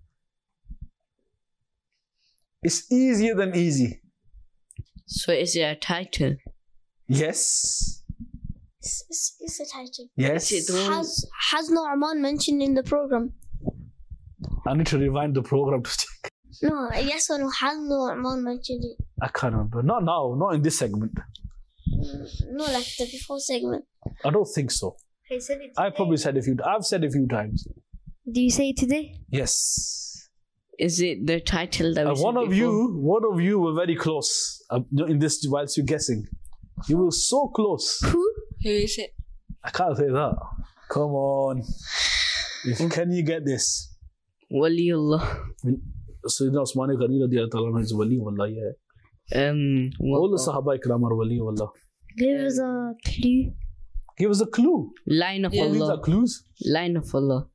It's easier than easy. So is it a title? Yes. It's a title. Yes. Is it the one- Has Nu'man mentioned in the program? I need to rewind the program to check. No, yes or no? Has Nu'man mentioned it? I can't remember. Not now. Not in this segment. No, like the before segment. I don't think so. I said it. I probably said I've said a few times. Do you say it today? Yes. Is it the title that we said One of you were very close in this whilst you're guessing. You were so close. Who is it? I can't say that. Come on. Can you get this? Waliullah. Sayyidina Usman Ghani radiyallahu ta'ala is wali wallah, yeah. All the Sahaba Ikram are wali wallah. Give us a clue. Give us a clue. Line of All these are Allah. clues. Line of Allah.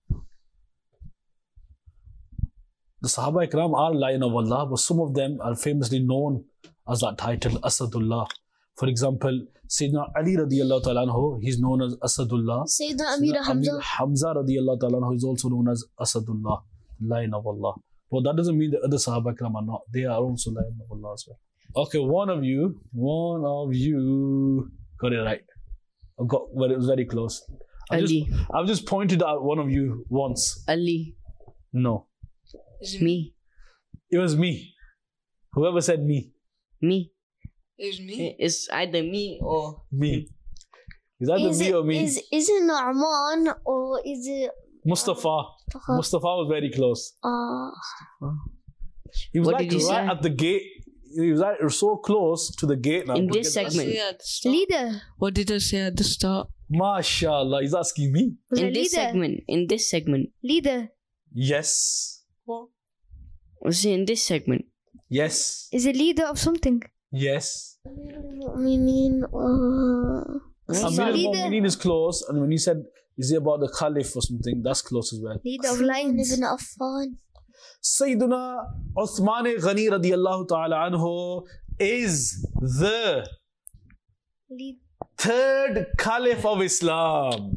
The Sahaba Ikram are Lion of Allah, but some of them are famously known as that title, Asadullah. For example, Sayyidina Ali radiyallahu ta'ala anhu, he's known as Asadullah. Sayyidina Amir Hamza. Hamza radiyallahu ta'ala anhu is also known as Asadullah, Lion of Allah. But that doesn't mean the other Sahaba Ikram are not. They are also Lion of Allah as well. Okay, one of you got it right. But it was very close. I've just pointed out one of you once. Ali. No. Is Me. It was me. Whoever said me. Me. It's me. It's either me or Me. Is that me or me? Is it Nu'man or is it Mustafa. Mustafa was very close. He was What like did he right say? at the gate. He was like so close to the gate now. in this What did I segment. say at the start? Leader. What did I say at the start? MashaAllah. He's asking me. Was In it this leader? segment. In this segment. Leader. Yes. Was it in this segment? Yes. Is it leader of something? Yes. Mu'minin? Amir leader. al-Mu'mineen is close. And when he said, is it about the Caliph or something? That's close as well. Leader of Uthman lions. ibn Affan. Sayyiduna Uthman Ghani radiyallahu ta'ala anhu is the Lead. third Caliph of Islam.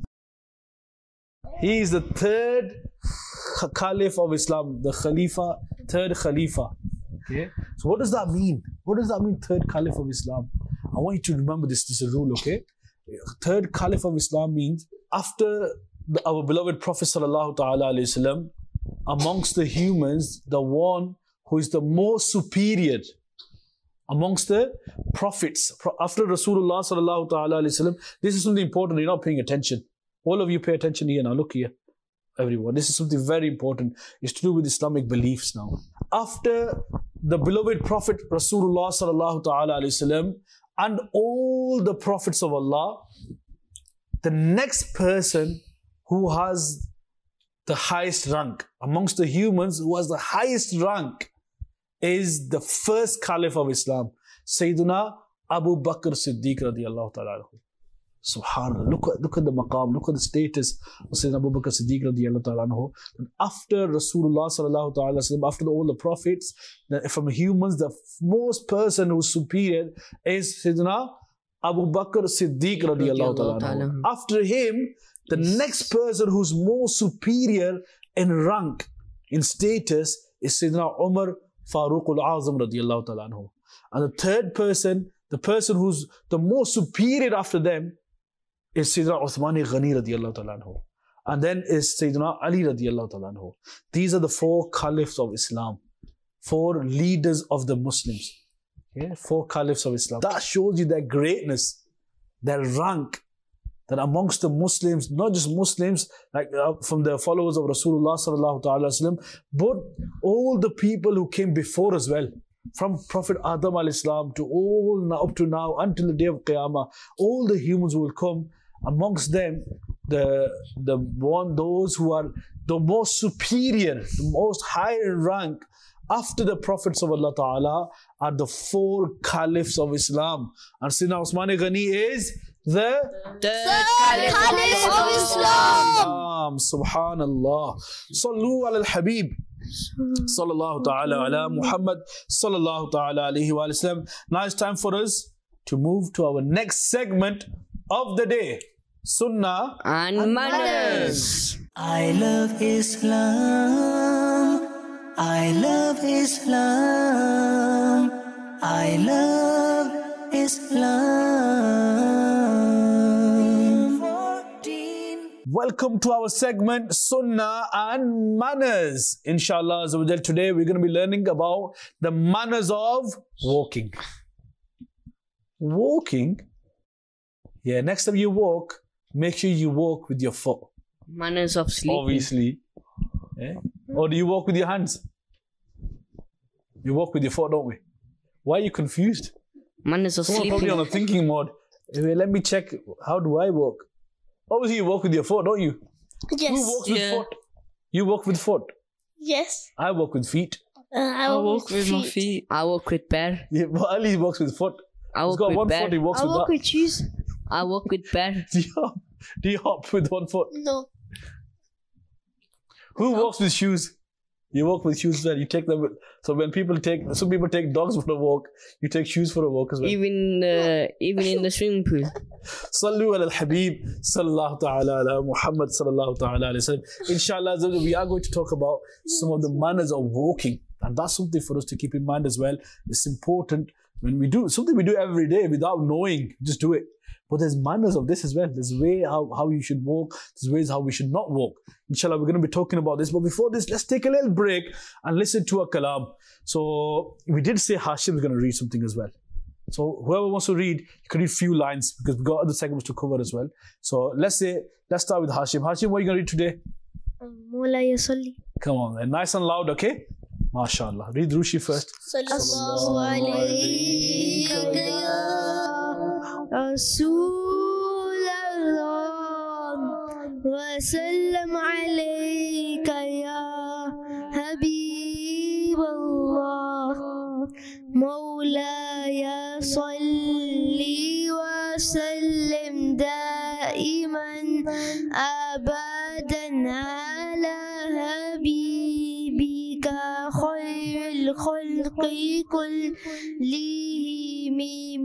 He is the third Caliph of Islam, the Khalifa, third Khalifa. Okay? So what does that mean? What does that mean, third Caliph of Islam? I want you to remember this is a rule, okay? Third Caliph of Islam means after our beloved Prophet sallallahu ta'ala alayhi wasallam, amongst the humans, the one who is the most superior amongst the prophets. After Rasulullah sallallahu ta'ala alayhi wasallam, this is something important. You're not paying attention. All of you pay attention here now. Look here, everyone. This is something very important. It's to do with Islamic beliefs now. After the beloved Prophet Rasulullah sallallahu ta'ala alayhi wasallam and all the prophets of Allah, the next person who has the highest rank amongst the humans, who has the highest rank, is the first Caliph of Islam, Sayyiduna Abu Bakr Siddiq radiyallahu ta'ala anhu. Subhanallah. Look at the maqam, look at the status of Sayyidina Abu Bakr Siddiq radiyallahu ta'ala anhu. And after Rasulullah sallallahu ta'ala wasallam, after all the prophets, from humans, the most person who's superior is Sayyidina Abu Bakr Siddiq radiyallahu ta'ala anhu. After him, the next person who's more superior in rank, in status, is Sayyidina Umar Farooq al-Azam radiyallahu ta'ala anhu. And the third person, the person who's the most superior after them, is Sayyidina Uthman Ghani radiyallahu ta'ala anhu. And then is Sayyidina Ali radiyallahu ta'ala anhu. These are the four caliphs of Islam. Four leaders of the Muslims. Okay? Four caliphs of Islam. That shows you their greatness, their rank, that amongst the Muslims, not just Muslims, like from the followers of Rasulullah sallallahu ta'ala wasallam, but all the people who came before as well. from Prophet Adam alayhi salam to all now, up to now, until the day of Qiyamah, all the humans will come. Amongst them, those who are the most superior, the most higher rank after the prophets of Allah Ta'ala are the 4 caliphs of Islam. And Sayyidina Usman Ghani is the Caliph of Islam. Subhanallah. Sallu ala al-Habib. Sallallahu ta'ala ala Muhammad. Sallallahu ta'ala alayhi wa sallam. Now it's time for us to move to our next segment of the day. Sunnah and manners. I love Islam. I love Islam. I love Islam. Welcome to our segment Sunnah and Manners. Inshallah, today we're going to be learning about the manners of walking. Walking? Yeah, next time you walk, make sure you walk with your foot. Manners of sleeping. Obviously. Yeah? Or do you walk with your hands? You walk with your foot, don't we? Why are you confused? Manners of sleeping. Probably on a thinking mode. Let me check. How do I walk? Obviously, you walk with your foot, don't you? Yes. Who walks with foot? You walk with foot. Yes. I walk with feet. I walk with my feet. I walk with bare. Yeah, but Ali walks with foot. I walk got with one bare. foot, he walks I with walk that. with shoes. I walk with bare. Do you hop with one foot? No. Who walks with shoes? You walk with shoes well. You take them. So when some people take dogs for a walk. You take shoes for a walk as well. Even in the swimming pool. Sallu ala al-Habib sallallahu ta'ala ala Muhammad sallallahu ta'ala alayhi wa sallam. Inshallah, we are going to talk about some of the manners of walking. And that's something for us to keep in mind as well. It's important when we do something we do every day without knowing, just do it. But there's manners of this as well. There's way how you should walk. There's ways how we should not walk. Inshallah, we're going to be talking about this. But before this, let's take a little break and listen to a kalam. So we did say Hashim is going to read something as well. So whoever wants to read, you can read a few lines because we've got other segments to cover as well. So let's start with Hashim. Hashim, what are you going to read today? Mawla Yusalli. Come on, and nice and loud, okay? MashaAllah. Read Rushi first. Sallallahu alayhi Rasulallah wa sallam alayka ya Habiballah Mawlaya salli wa sallim daiman abadan ala habibika khairil khalqi kullihim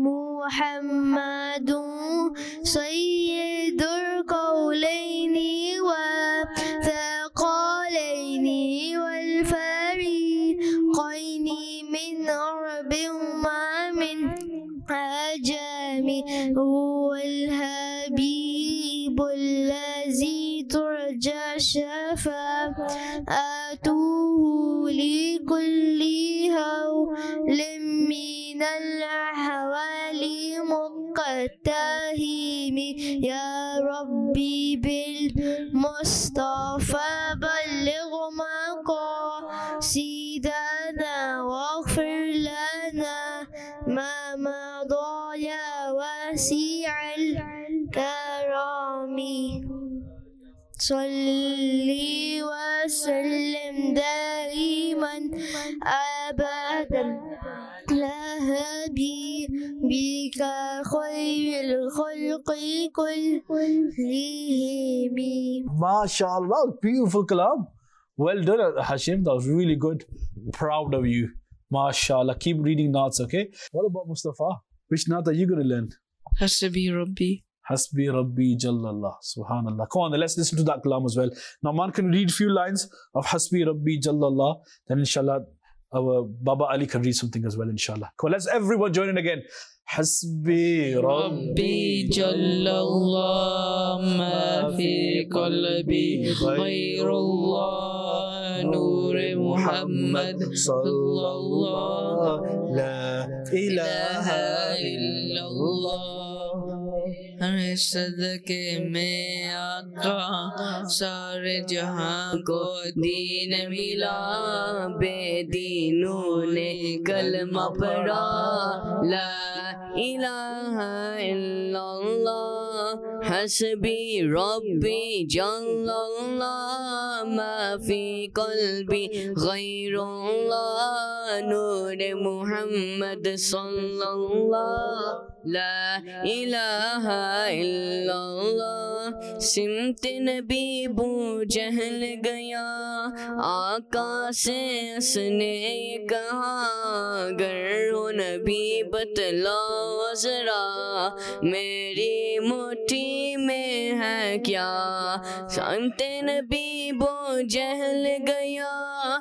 Muhammadun sayyidul qawlayni wa thaqalayni wal fariqayni min arbin ma min ajami huwal habibul lazi turja shafa'atuhu li kulli hawlim min al-ahwali muqattahimi ya rabbi bil mustafa balligh maqasidana waghfir lana ma madha ya wasi'al karami صلي وسلم دائما أبدا لا حبيبك خير الخلق كلهم. MashaAllah, beautiful kalam. Well done, Hashim. That was really good. Proud of you. MashaAllah. Keep reading naats, okay? What about Mustafa? Which naat are you going to learn? Hasbi Rabbi. Hasbi Rabbi Jallallah. Subhanallah. Come on, then let's listen to that kalam as well. Now, man can read a few lines of Hasbi Rabbi Jallallah. Then, inshallah, our Baba Ali can read something as well, inshallah. Come on, let's everyone join in again. Hasbi Rabbi Jallallah ma fi qalbi ghayrullah Nur Muhammad sallallahu La ilaha illallah ہمیں صدقے میں آقا سارے جہاں کو دین ملا بے دینوں نے کلمہ پڑھا لا الہ الا اللہ حسبی ربی جل اللہ ما فی قلبی غیر اللہ نور محمد صلی اللہ لا الہ الا اللہ سمت نبی بو جہل گیا آقا سے اس نے کہا گر ہو نبی بتلا ذرا میری مٹھی میں ہے کیا سمت نبی بو جہل گیا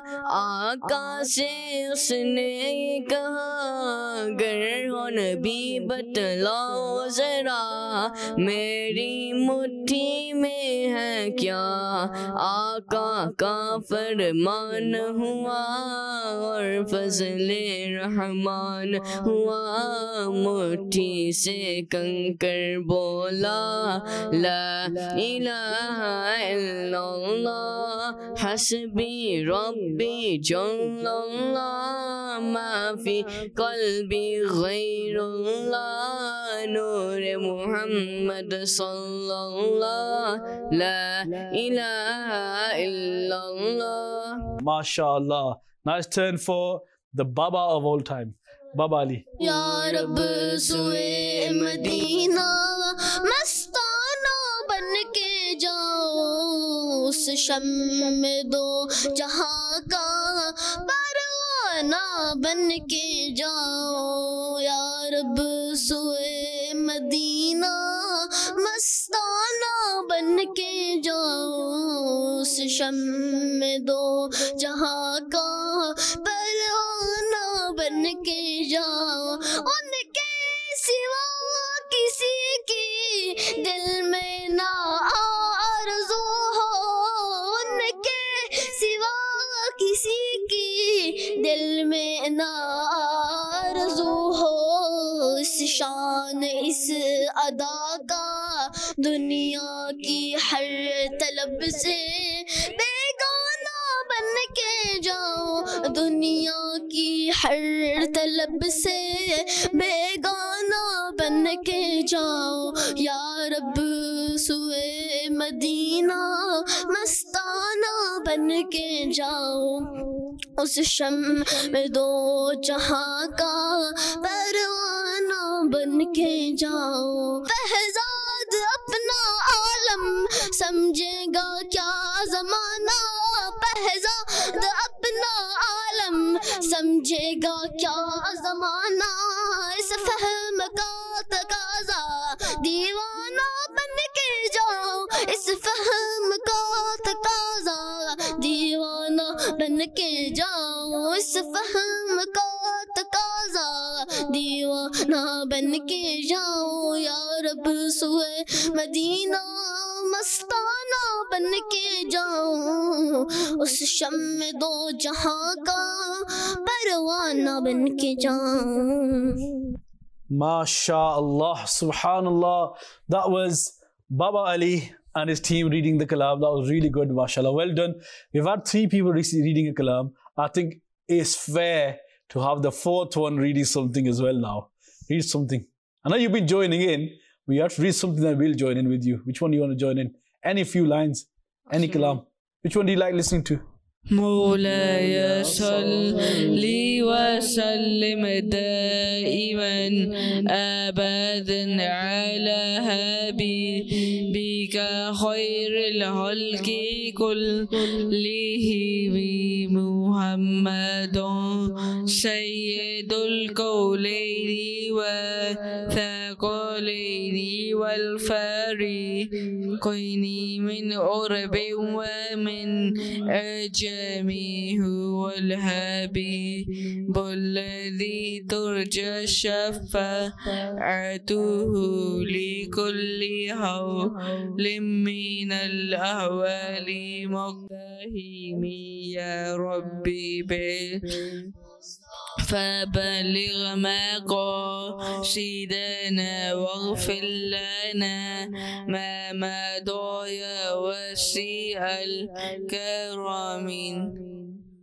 آقا سے اس نے کہا گر ہو نبی بتلاؤ ذرا میری مٹھی میں ہے کیا آقا کا فرمان ہوا اور فضل رحمان ہوا مٹھی سے کنکر بولا لا الہ الا اللہ حسبی ربی جل اللہ ما فی قلبی غیر اللہ نور محمد صلی اللہ لا الہ الا اللہ. MashaAllah. Nice turn for the Baba of all time, Baba Ali. یا رب سوئے مدینہ مستانہ بن کے جاؤ اس شم میں دو جہاں کا پروانہ بن کے جاؤ یا رب سوئے مدینہ مستانہ بن کے جاؤ اس شم میں دو جہاں کا پروانہ بن کے جاؤ ان کے سوا کسی کی دل میں نہ آرزو ہو ان کے سوا کسی کی دل میں نہ آرزو ہو اس شان اس ادا کا دنیا کی ہر طلب سے بیگانہ بن کے جاؤ دنیا کی ہر طلب سے بیگانہ بن کے جاؤ یا رب سوئے مدینہ مستانہ بن کے جاؤ اس شم میں دو جہاں کا پروانہ بن کے جاؤ بہزاد اپنا عالم سمجھے گا کیا زمانہ بہزاد اپنا عالم سمجھے گا کیا زمانہ اس فہم کا تقاضا دیوانہ بن کے جاؤ اس فہم کا تقاضا دیوانہ بن کے جاؤ اس فہم کا تقاضا دیوانہ بن کے جاؤ یا رب سوئے مدینہ مستانہ بن کے جاؤ اس شم میں دو جہاں کا پروانہ بن کے جاؤ. MashaAllah, Subhanallah. That was Baba Ali and his team reading the kalam. That was really good, mashallah. Well done. We've had 3 people reading a kalam. I think it's fair to have the 4th one reading something as well now. Read something. I know you've been joining in. We have to read something that we'll join in with you. Which one do you want to join in? Any few lines, any kalam. Which one do you like listening to? مولاي صل وسلم دائما أبدا على حبيبك خير الخلق كلهم محمد سيد القولين والثقلين والفريقين من عرب ومن عجم هو الحبيب الذي ترجى شفاعته لكل حول من الأهوال مقتحم يا ربي فبلغ مقاصدنا واغفر لنا ما مضى يا وسيع الكرم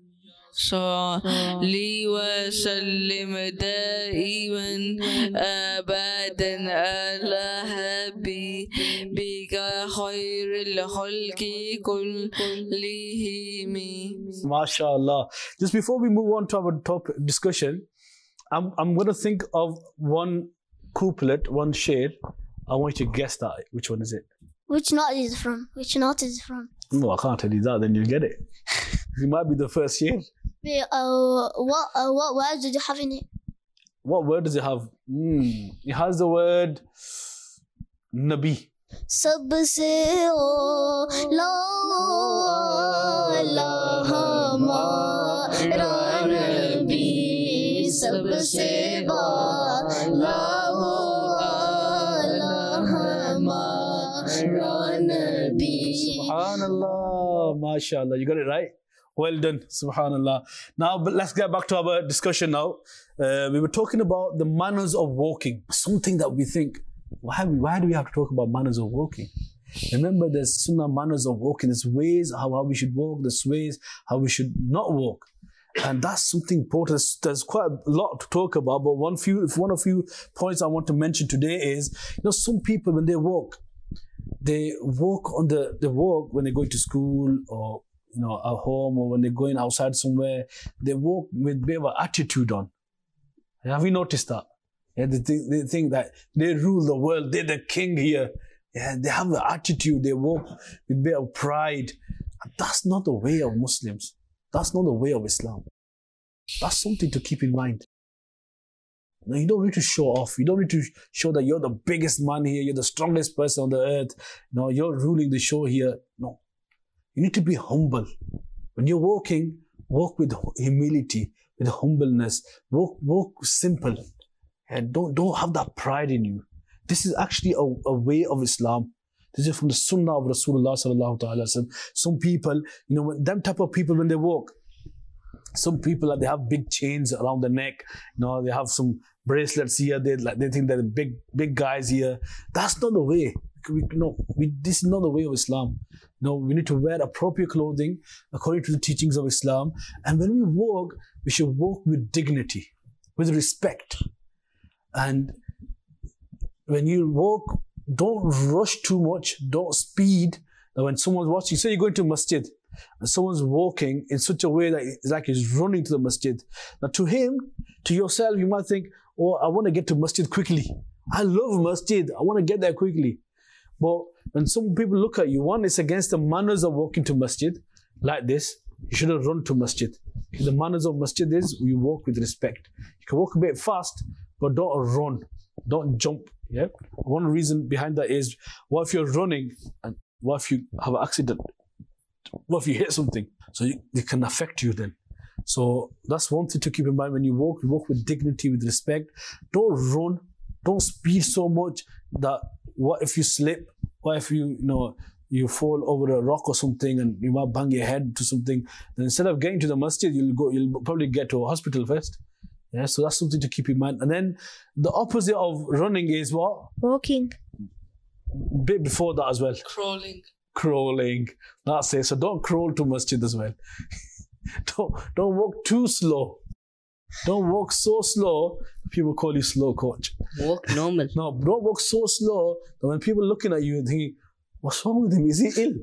صلي وسلم دائما أبدا على حبيبك خير الخلق كلهم. MashaAllah. Just before we move on to our top discussion, I'm going to think of one couplet, one share. I want you to guess that. Which one is it? Which knot is it from? Which knot is it from? No, I can't tell you that. Then you'll get it. It might be the first share. Wait, what words did you have in it? What word does it have? It has the word Nabi. सबसे ओ ला हमारा नबी सबसे बाला हमारा नबी. Subhanallah, MashaAllah. You got it right? Well done, Subhanallah. Now, but let's get back to our discussion now. We were talking about the manners of walking. Something that we think, why do we have to talk about manners of walking? Remember, there's sunnah manners of walking. There's ways how we should walk. There's ways how we should not walk. And that's something important. There's quite a lot to talk about, but one of few points I want to mention today is, some people when they walk on they walk when they're going to school or at home, or when they're going outside somewhere, they walk with a bit of an attitude on. Have you noticed that? Yeah, they think that they rule the world, they're the king here. Yeah, they have the attitude, they walk with a bit of pride. And that's not the way of Muslims. That's not the way of Islam. That's something to keep in mind. Now, you don't need to show off. You don't need to show that you're the biggest man here, you're the strongest person on the earth. You're ruling the show here. No. You need to be humble. When you're walking, walk with humility, with humbleness. Walk simple. And don't have that pride in you. This is actually a way of Islam. This is from the Sunnah of Rasulullah sallallahu alaihi wasallam. Some people, them type of people when they walk, some people they have big chains around the neck. They have some bracelets here. They think they're the big guys here. That's not the way. This is not the way of Islam. We need to wear appropriate clothing according to the teachings of Islam. And when we walk, we should walk with dignity, with respect. And when you walk, don't rush too much, don't speed. Now when someone's watching, say you're going to masjid, and someone's walking in such a way that it's like he's running to the masjid. Now to yourself, you might think, oh, I want to get to masjid quickly. I love masjid, I want to get there quickly. But when some people look at you, one, it's against the manners of walking to masjid, like this. You shouldn't run to masjid. The manners of masjid is we walk with respect. You can walk a bit fast, but don't run, don't jump. Yeah. One reason behind that is, what if you're running and what if you have an accident? What if you hit something? So it can affect you then. So that's one thing to keep in mind when you walk with dignity, with respect. Don't run, don't speed so much that what if you slip? What if you fall over a rock or something and you might bang your head to something? Then instead of getting to the masjid, you'll probably get to a hospital first. Yeah, so that's something to keep in mind. And then the opposite of running is what? Walking. A bit before that as well. Crawling. That's it. So don't crawl to masjid as well. Don't walk too slow. Don't walk so slow, people call you slow coach. Walk normal. No, don't walk so slow that when people looking at you and thinking, what's wrong with him? Is he ill?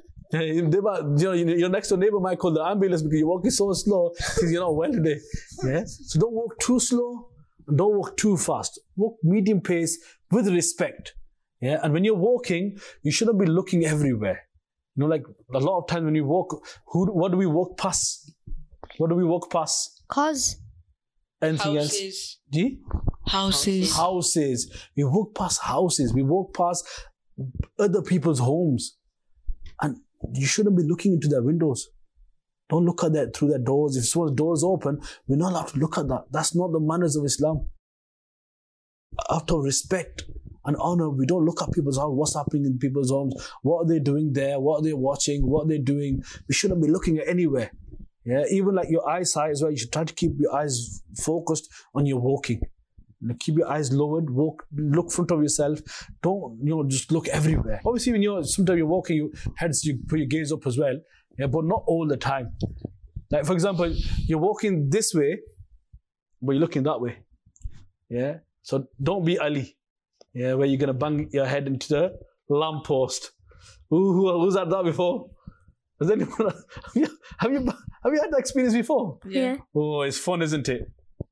Your next door neighbor might call the ambulance because you're walking so slow because you're not well today. Yeah? So don't walk too slow and don't walk too fast. Walk medium pace with respect. Yeah? And when you're walking, you shouldn't be looking everywhere. Like a lot of times when you walk, what do we walk past? What do we walk past? Cars. Anything Houses. else? Houses. We walk past houses. We walk past other people's homes. And you shouldn't be looking into their windows. Don't look at that through their doors. If someone's door is open, we're not allowed to look at that. That's not the manners of Islam. Out of respect and honor, we don't look at people's house, what's happening in people's homes, what are they doing there, what are they watching, what are they doing. We shouldn't be looking at anywhere. Yeah, even like your eyesight as well. You should try to keep your eyes focused on your walking. Keep your eyes lowered. Walk, look front of yourself. Don't just look everywhere. Obviously, when sometimes you're walking, you put your gaze up as well. Yeah, but not all the time. Like for example, you're walking this way, but you're looking that way. Yeah, so don't be Ali. Yeah, where you're gonna bang your head into the lamppost. Who's had that before? Has anyone? Have you had that experience before? Yeah. Oh, it's fun, isn't it?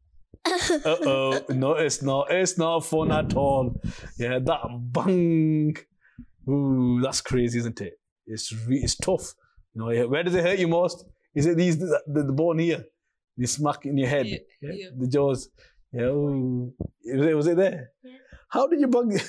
No, it's not. It's not fun at all. Yeah, that bang. Ooh, that's crazy, isn't it? It's tough. Where does it hurt you most? Is it the bone here? You smack in your head. Yeah. The jaws. Yeah. Ooh. Was it there? Yeah. How did you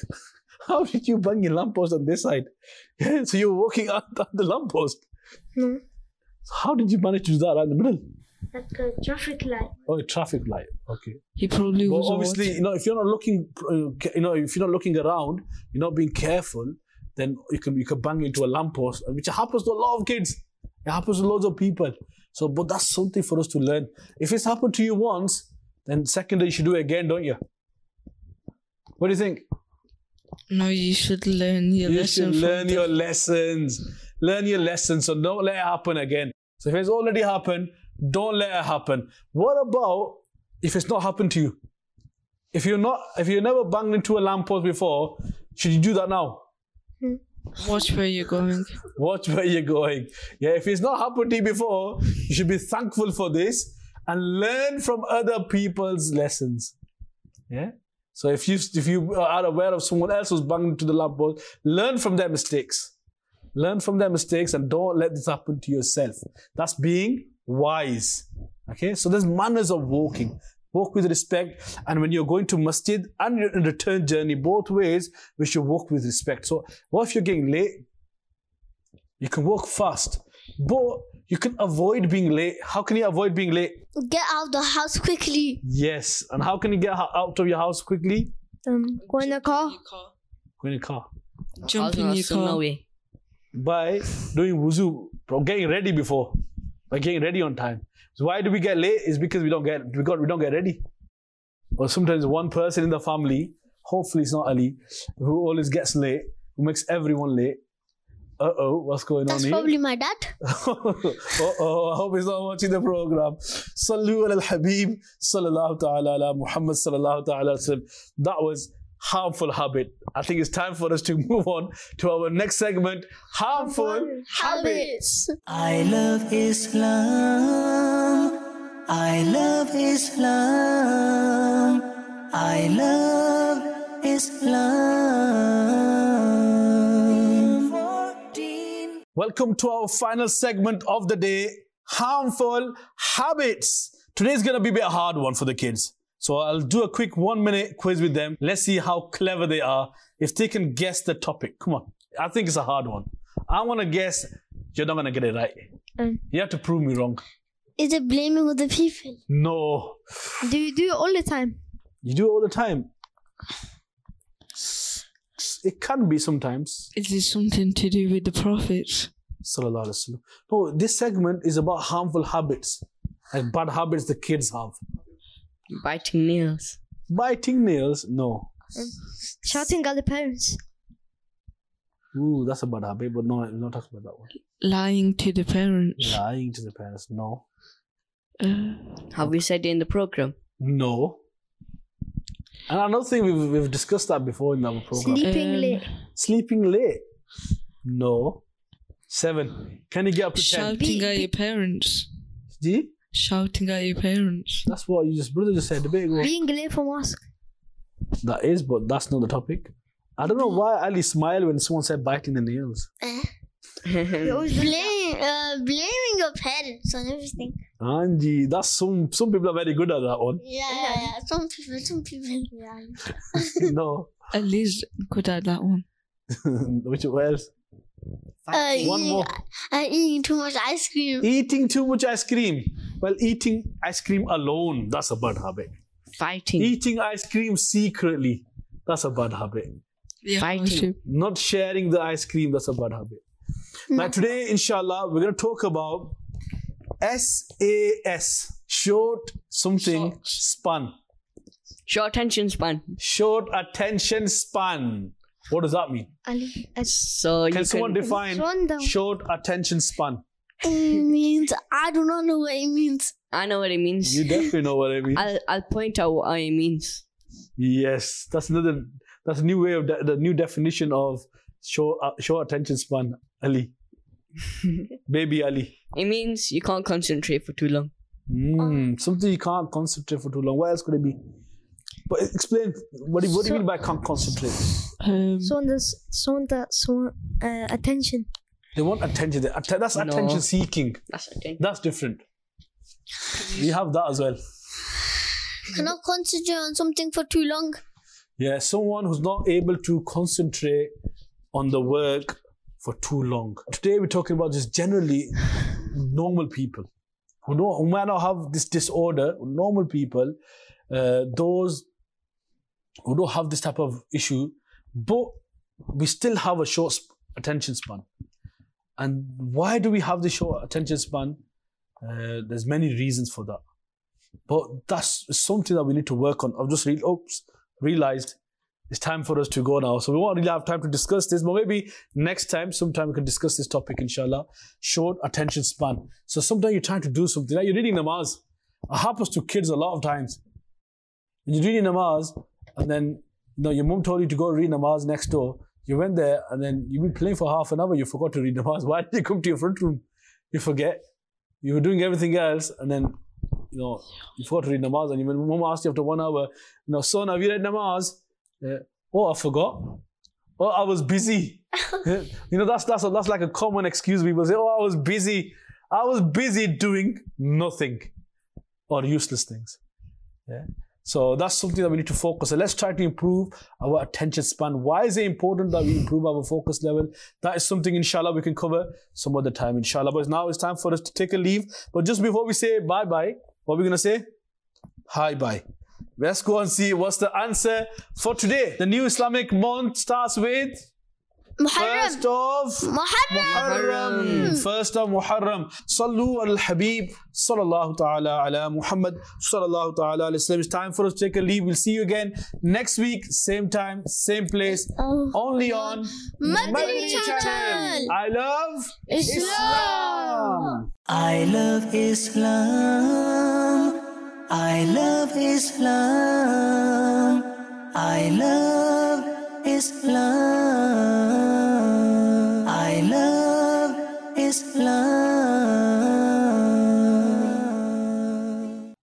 bang your lamppost on this side? Yeah, so you were walking out the lamppost. No. So how did you manage to do that right in the middle? Like a traffic light. Oh, a traffic light. Okay. He probably was. Obviously, if you're not looking, if you're not looking around, you're not being careful, then you can bang into a lamppost, which happens to a lot of kids. It happens to loads of people. So, but that's something for us to learn. If it's happened to you once, then secondly, you should do it again, don't you? What do you think? No, you should learn your lesson. You should learn your lessons. Learn your lessons. So don't let it happen again. So if it's already happened, don't let it happen. What about if it's not happened to you? If you never banged into a lamppost before, should you do that now? Watch where you're going. Watch where you're going. Yeah, if it's not happened to you before, you should be thankful for this and learn from other people's lessons. Yeah. So if you are aware of someone else who's banged into the lamppost, learn from their mistakes. Learn from their mistakes and don't let this happen to yourself. That's being wise. Okay, so there's manners of walking. Walk with respect, and when you're going to masjid and your return journey, both ways, we should walk with respect. So what if you're getting late? You can walk fast, but you can avoid being late. How can you avoid being late? Get out of the house quickly. Yes, and how can you get out of your house quickly? Go in a car. Go in a car. Jump in your car. By doing wuzu, getting ready before. By getting ready on time. So why do we get late? It's because we don't get ready. Or sometimes one person in the family, hopefully it's not Ali, who always gets late, who makes everyone late. What's going on here? That's probably my dad. I hope he's not watching the program. Sallu ala al-Habib, sallallahu ta'ala ala Muhammad sallallahu ta'ala sallam. That was harmful habit. I think it's time for us to move on to our next segment, harmful habits. I love Islam. I love Islam. I love Islam. Welcome to our final segment of the day, harmful habits. Today's going to be a bit hard one for the kids. So I'll do a quick 1-minute quiz with them. Let's see how clever they are. If they can guess the topic. Come on. I think it's a hard one. I want to guess. You're not going to get it right. You have to prove me wrong. Is it blaming other people? No. Do you do it all the time? You do it all the time. It can be sometimes. Is it something to do with the Prophet? Sallallahu Alaihi Wasallam. No, this segment is about harmful habits. Like bad habits the kids have. Biting nails. Biting nails? No. Shouting at the parents. Ooh, that's a bad habit, but no, we're not talking about that one. Lying to the parents. Lying to the parents? No. Have we said it in the program? No. And I don't think we've discussed that before in our program. Sleeping late. Sleeping late? No. 7. Can you get up to 10? Shouting at your parents. See? Shouting at your parents. That's what brother just said a bit ago. Being late for mosque. That is, but that's not the topic. I don't know why Ali smiled when someone said biting the nails. Blaming your parents on everything. Anji, that's some people are very good at that one. Yeah. Some people. Yeah. No. At least good at that one. What else? One more. Eating too much ice cream. Eating too much ice cream. Well, eating ice cream alone, that's a bad habit. Fighting. Eating ice cream secretly, that's a bad habit. Yeah, Fighting. Not sharing the ice cream, that's a bad habit. Now today, inshallah, we're going to talk about SAS. Short something span. Short attention span. Short attention span. What does that mean? Ali, So Can you someone can, define short attention span? It means I do not know what it means. I know what it means. You definitely know what I mean. I'll point out what it means. Yes, that's a new way of the new definition of short attention span. Ali, baby Ali. It means you can't concentrate for too long. Something you can't concentrate for too long. What else could it be? But explain what do you mean by can't concentrate? attention. They want attention. That's No. attention seeking. That's okay. That's different. We have that as well. Cannot concentrate on something for too long. Yeah, someone who's not able to concentrate on the work for too long. Today we're talking about just generally normal people who might not have this disorder. Normal people, those who don't have this type of issue, but we still have a short attention span. And why do we have the short attention span? There's many reasons for that. But that's something that we need to work on. I've just realized it's time for us to go now. So we won't really have time to discuss this, but maybe next time, sometime we can discuss this topic, inshallah. Short attention span. So sometimes you're trying to do something, like you're reading namaz. It happens to kids a lot of times. When you're reading namaz, and then your mum told you to go read namaz next door. You went there, and then you've been playing for half an hour, you forgot to read namaz. Why did you come to your front room? You forget. You were doing everything else, and then you forgot to read namaz, and when mum asked you after 1 hour, son, have you read namaz? I forgot. Oh, I was busy. That's like a common excuse people say. Oh, I was busy. I was busy doing nothing or useless things. Yeah. So that's something that we need to focus on. Let's try to improve our attention span. Why is it important that we improve our focus level? That is something, inshallah, we can cover some other time, inshallah. But now it's time for us to take a leave. But just before we say bye-bye, what are we going to say? Hi-bye. Let's go and see what's the answer for today. The new Islamic month starts with First of Muharram. First of Muharram. Sallu al-Habib. Sallallahu ta'ala ala Muhammad. Sallallahu ta'ala ala Islam. It's time for us to take a leave. We'll see you again next week. Same time, same place. Only on Madani Channel. I love Islam. I love Islam. I love Islam. I love Islam. I love Islam.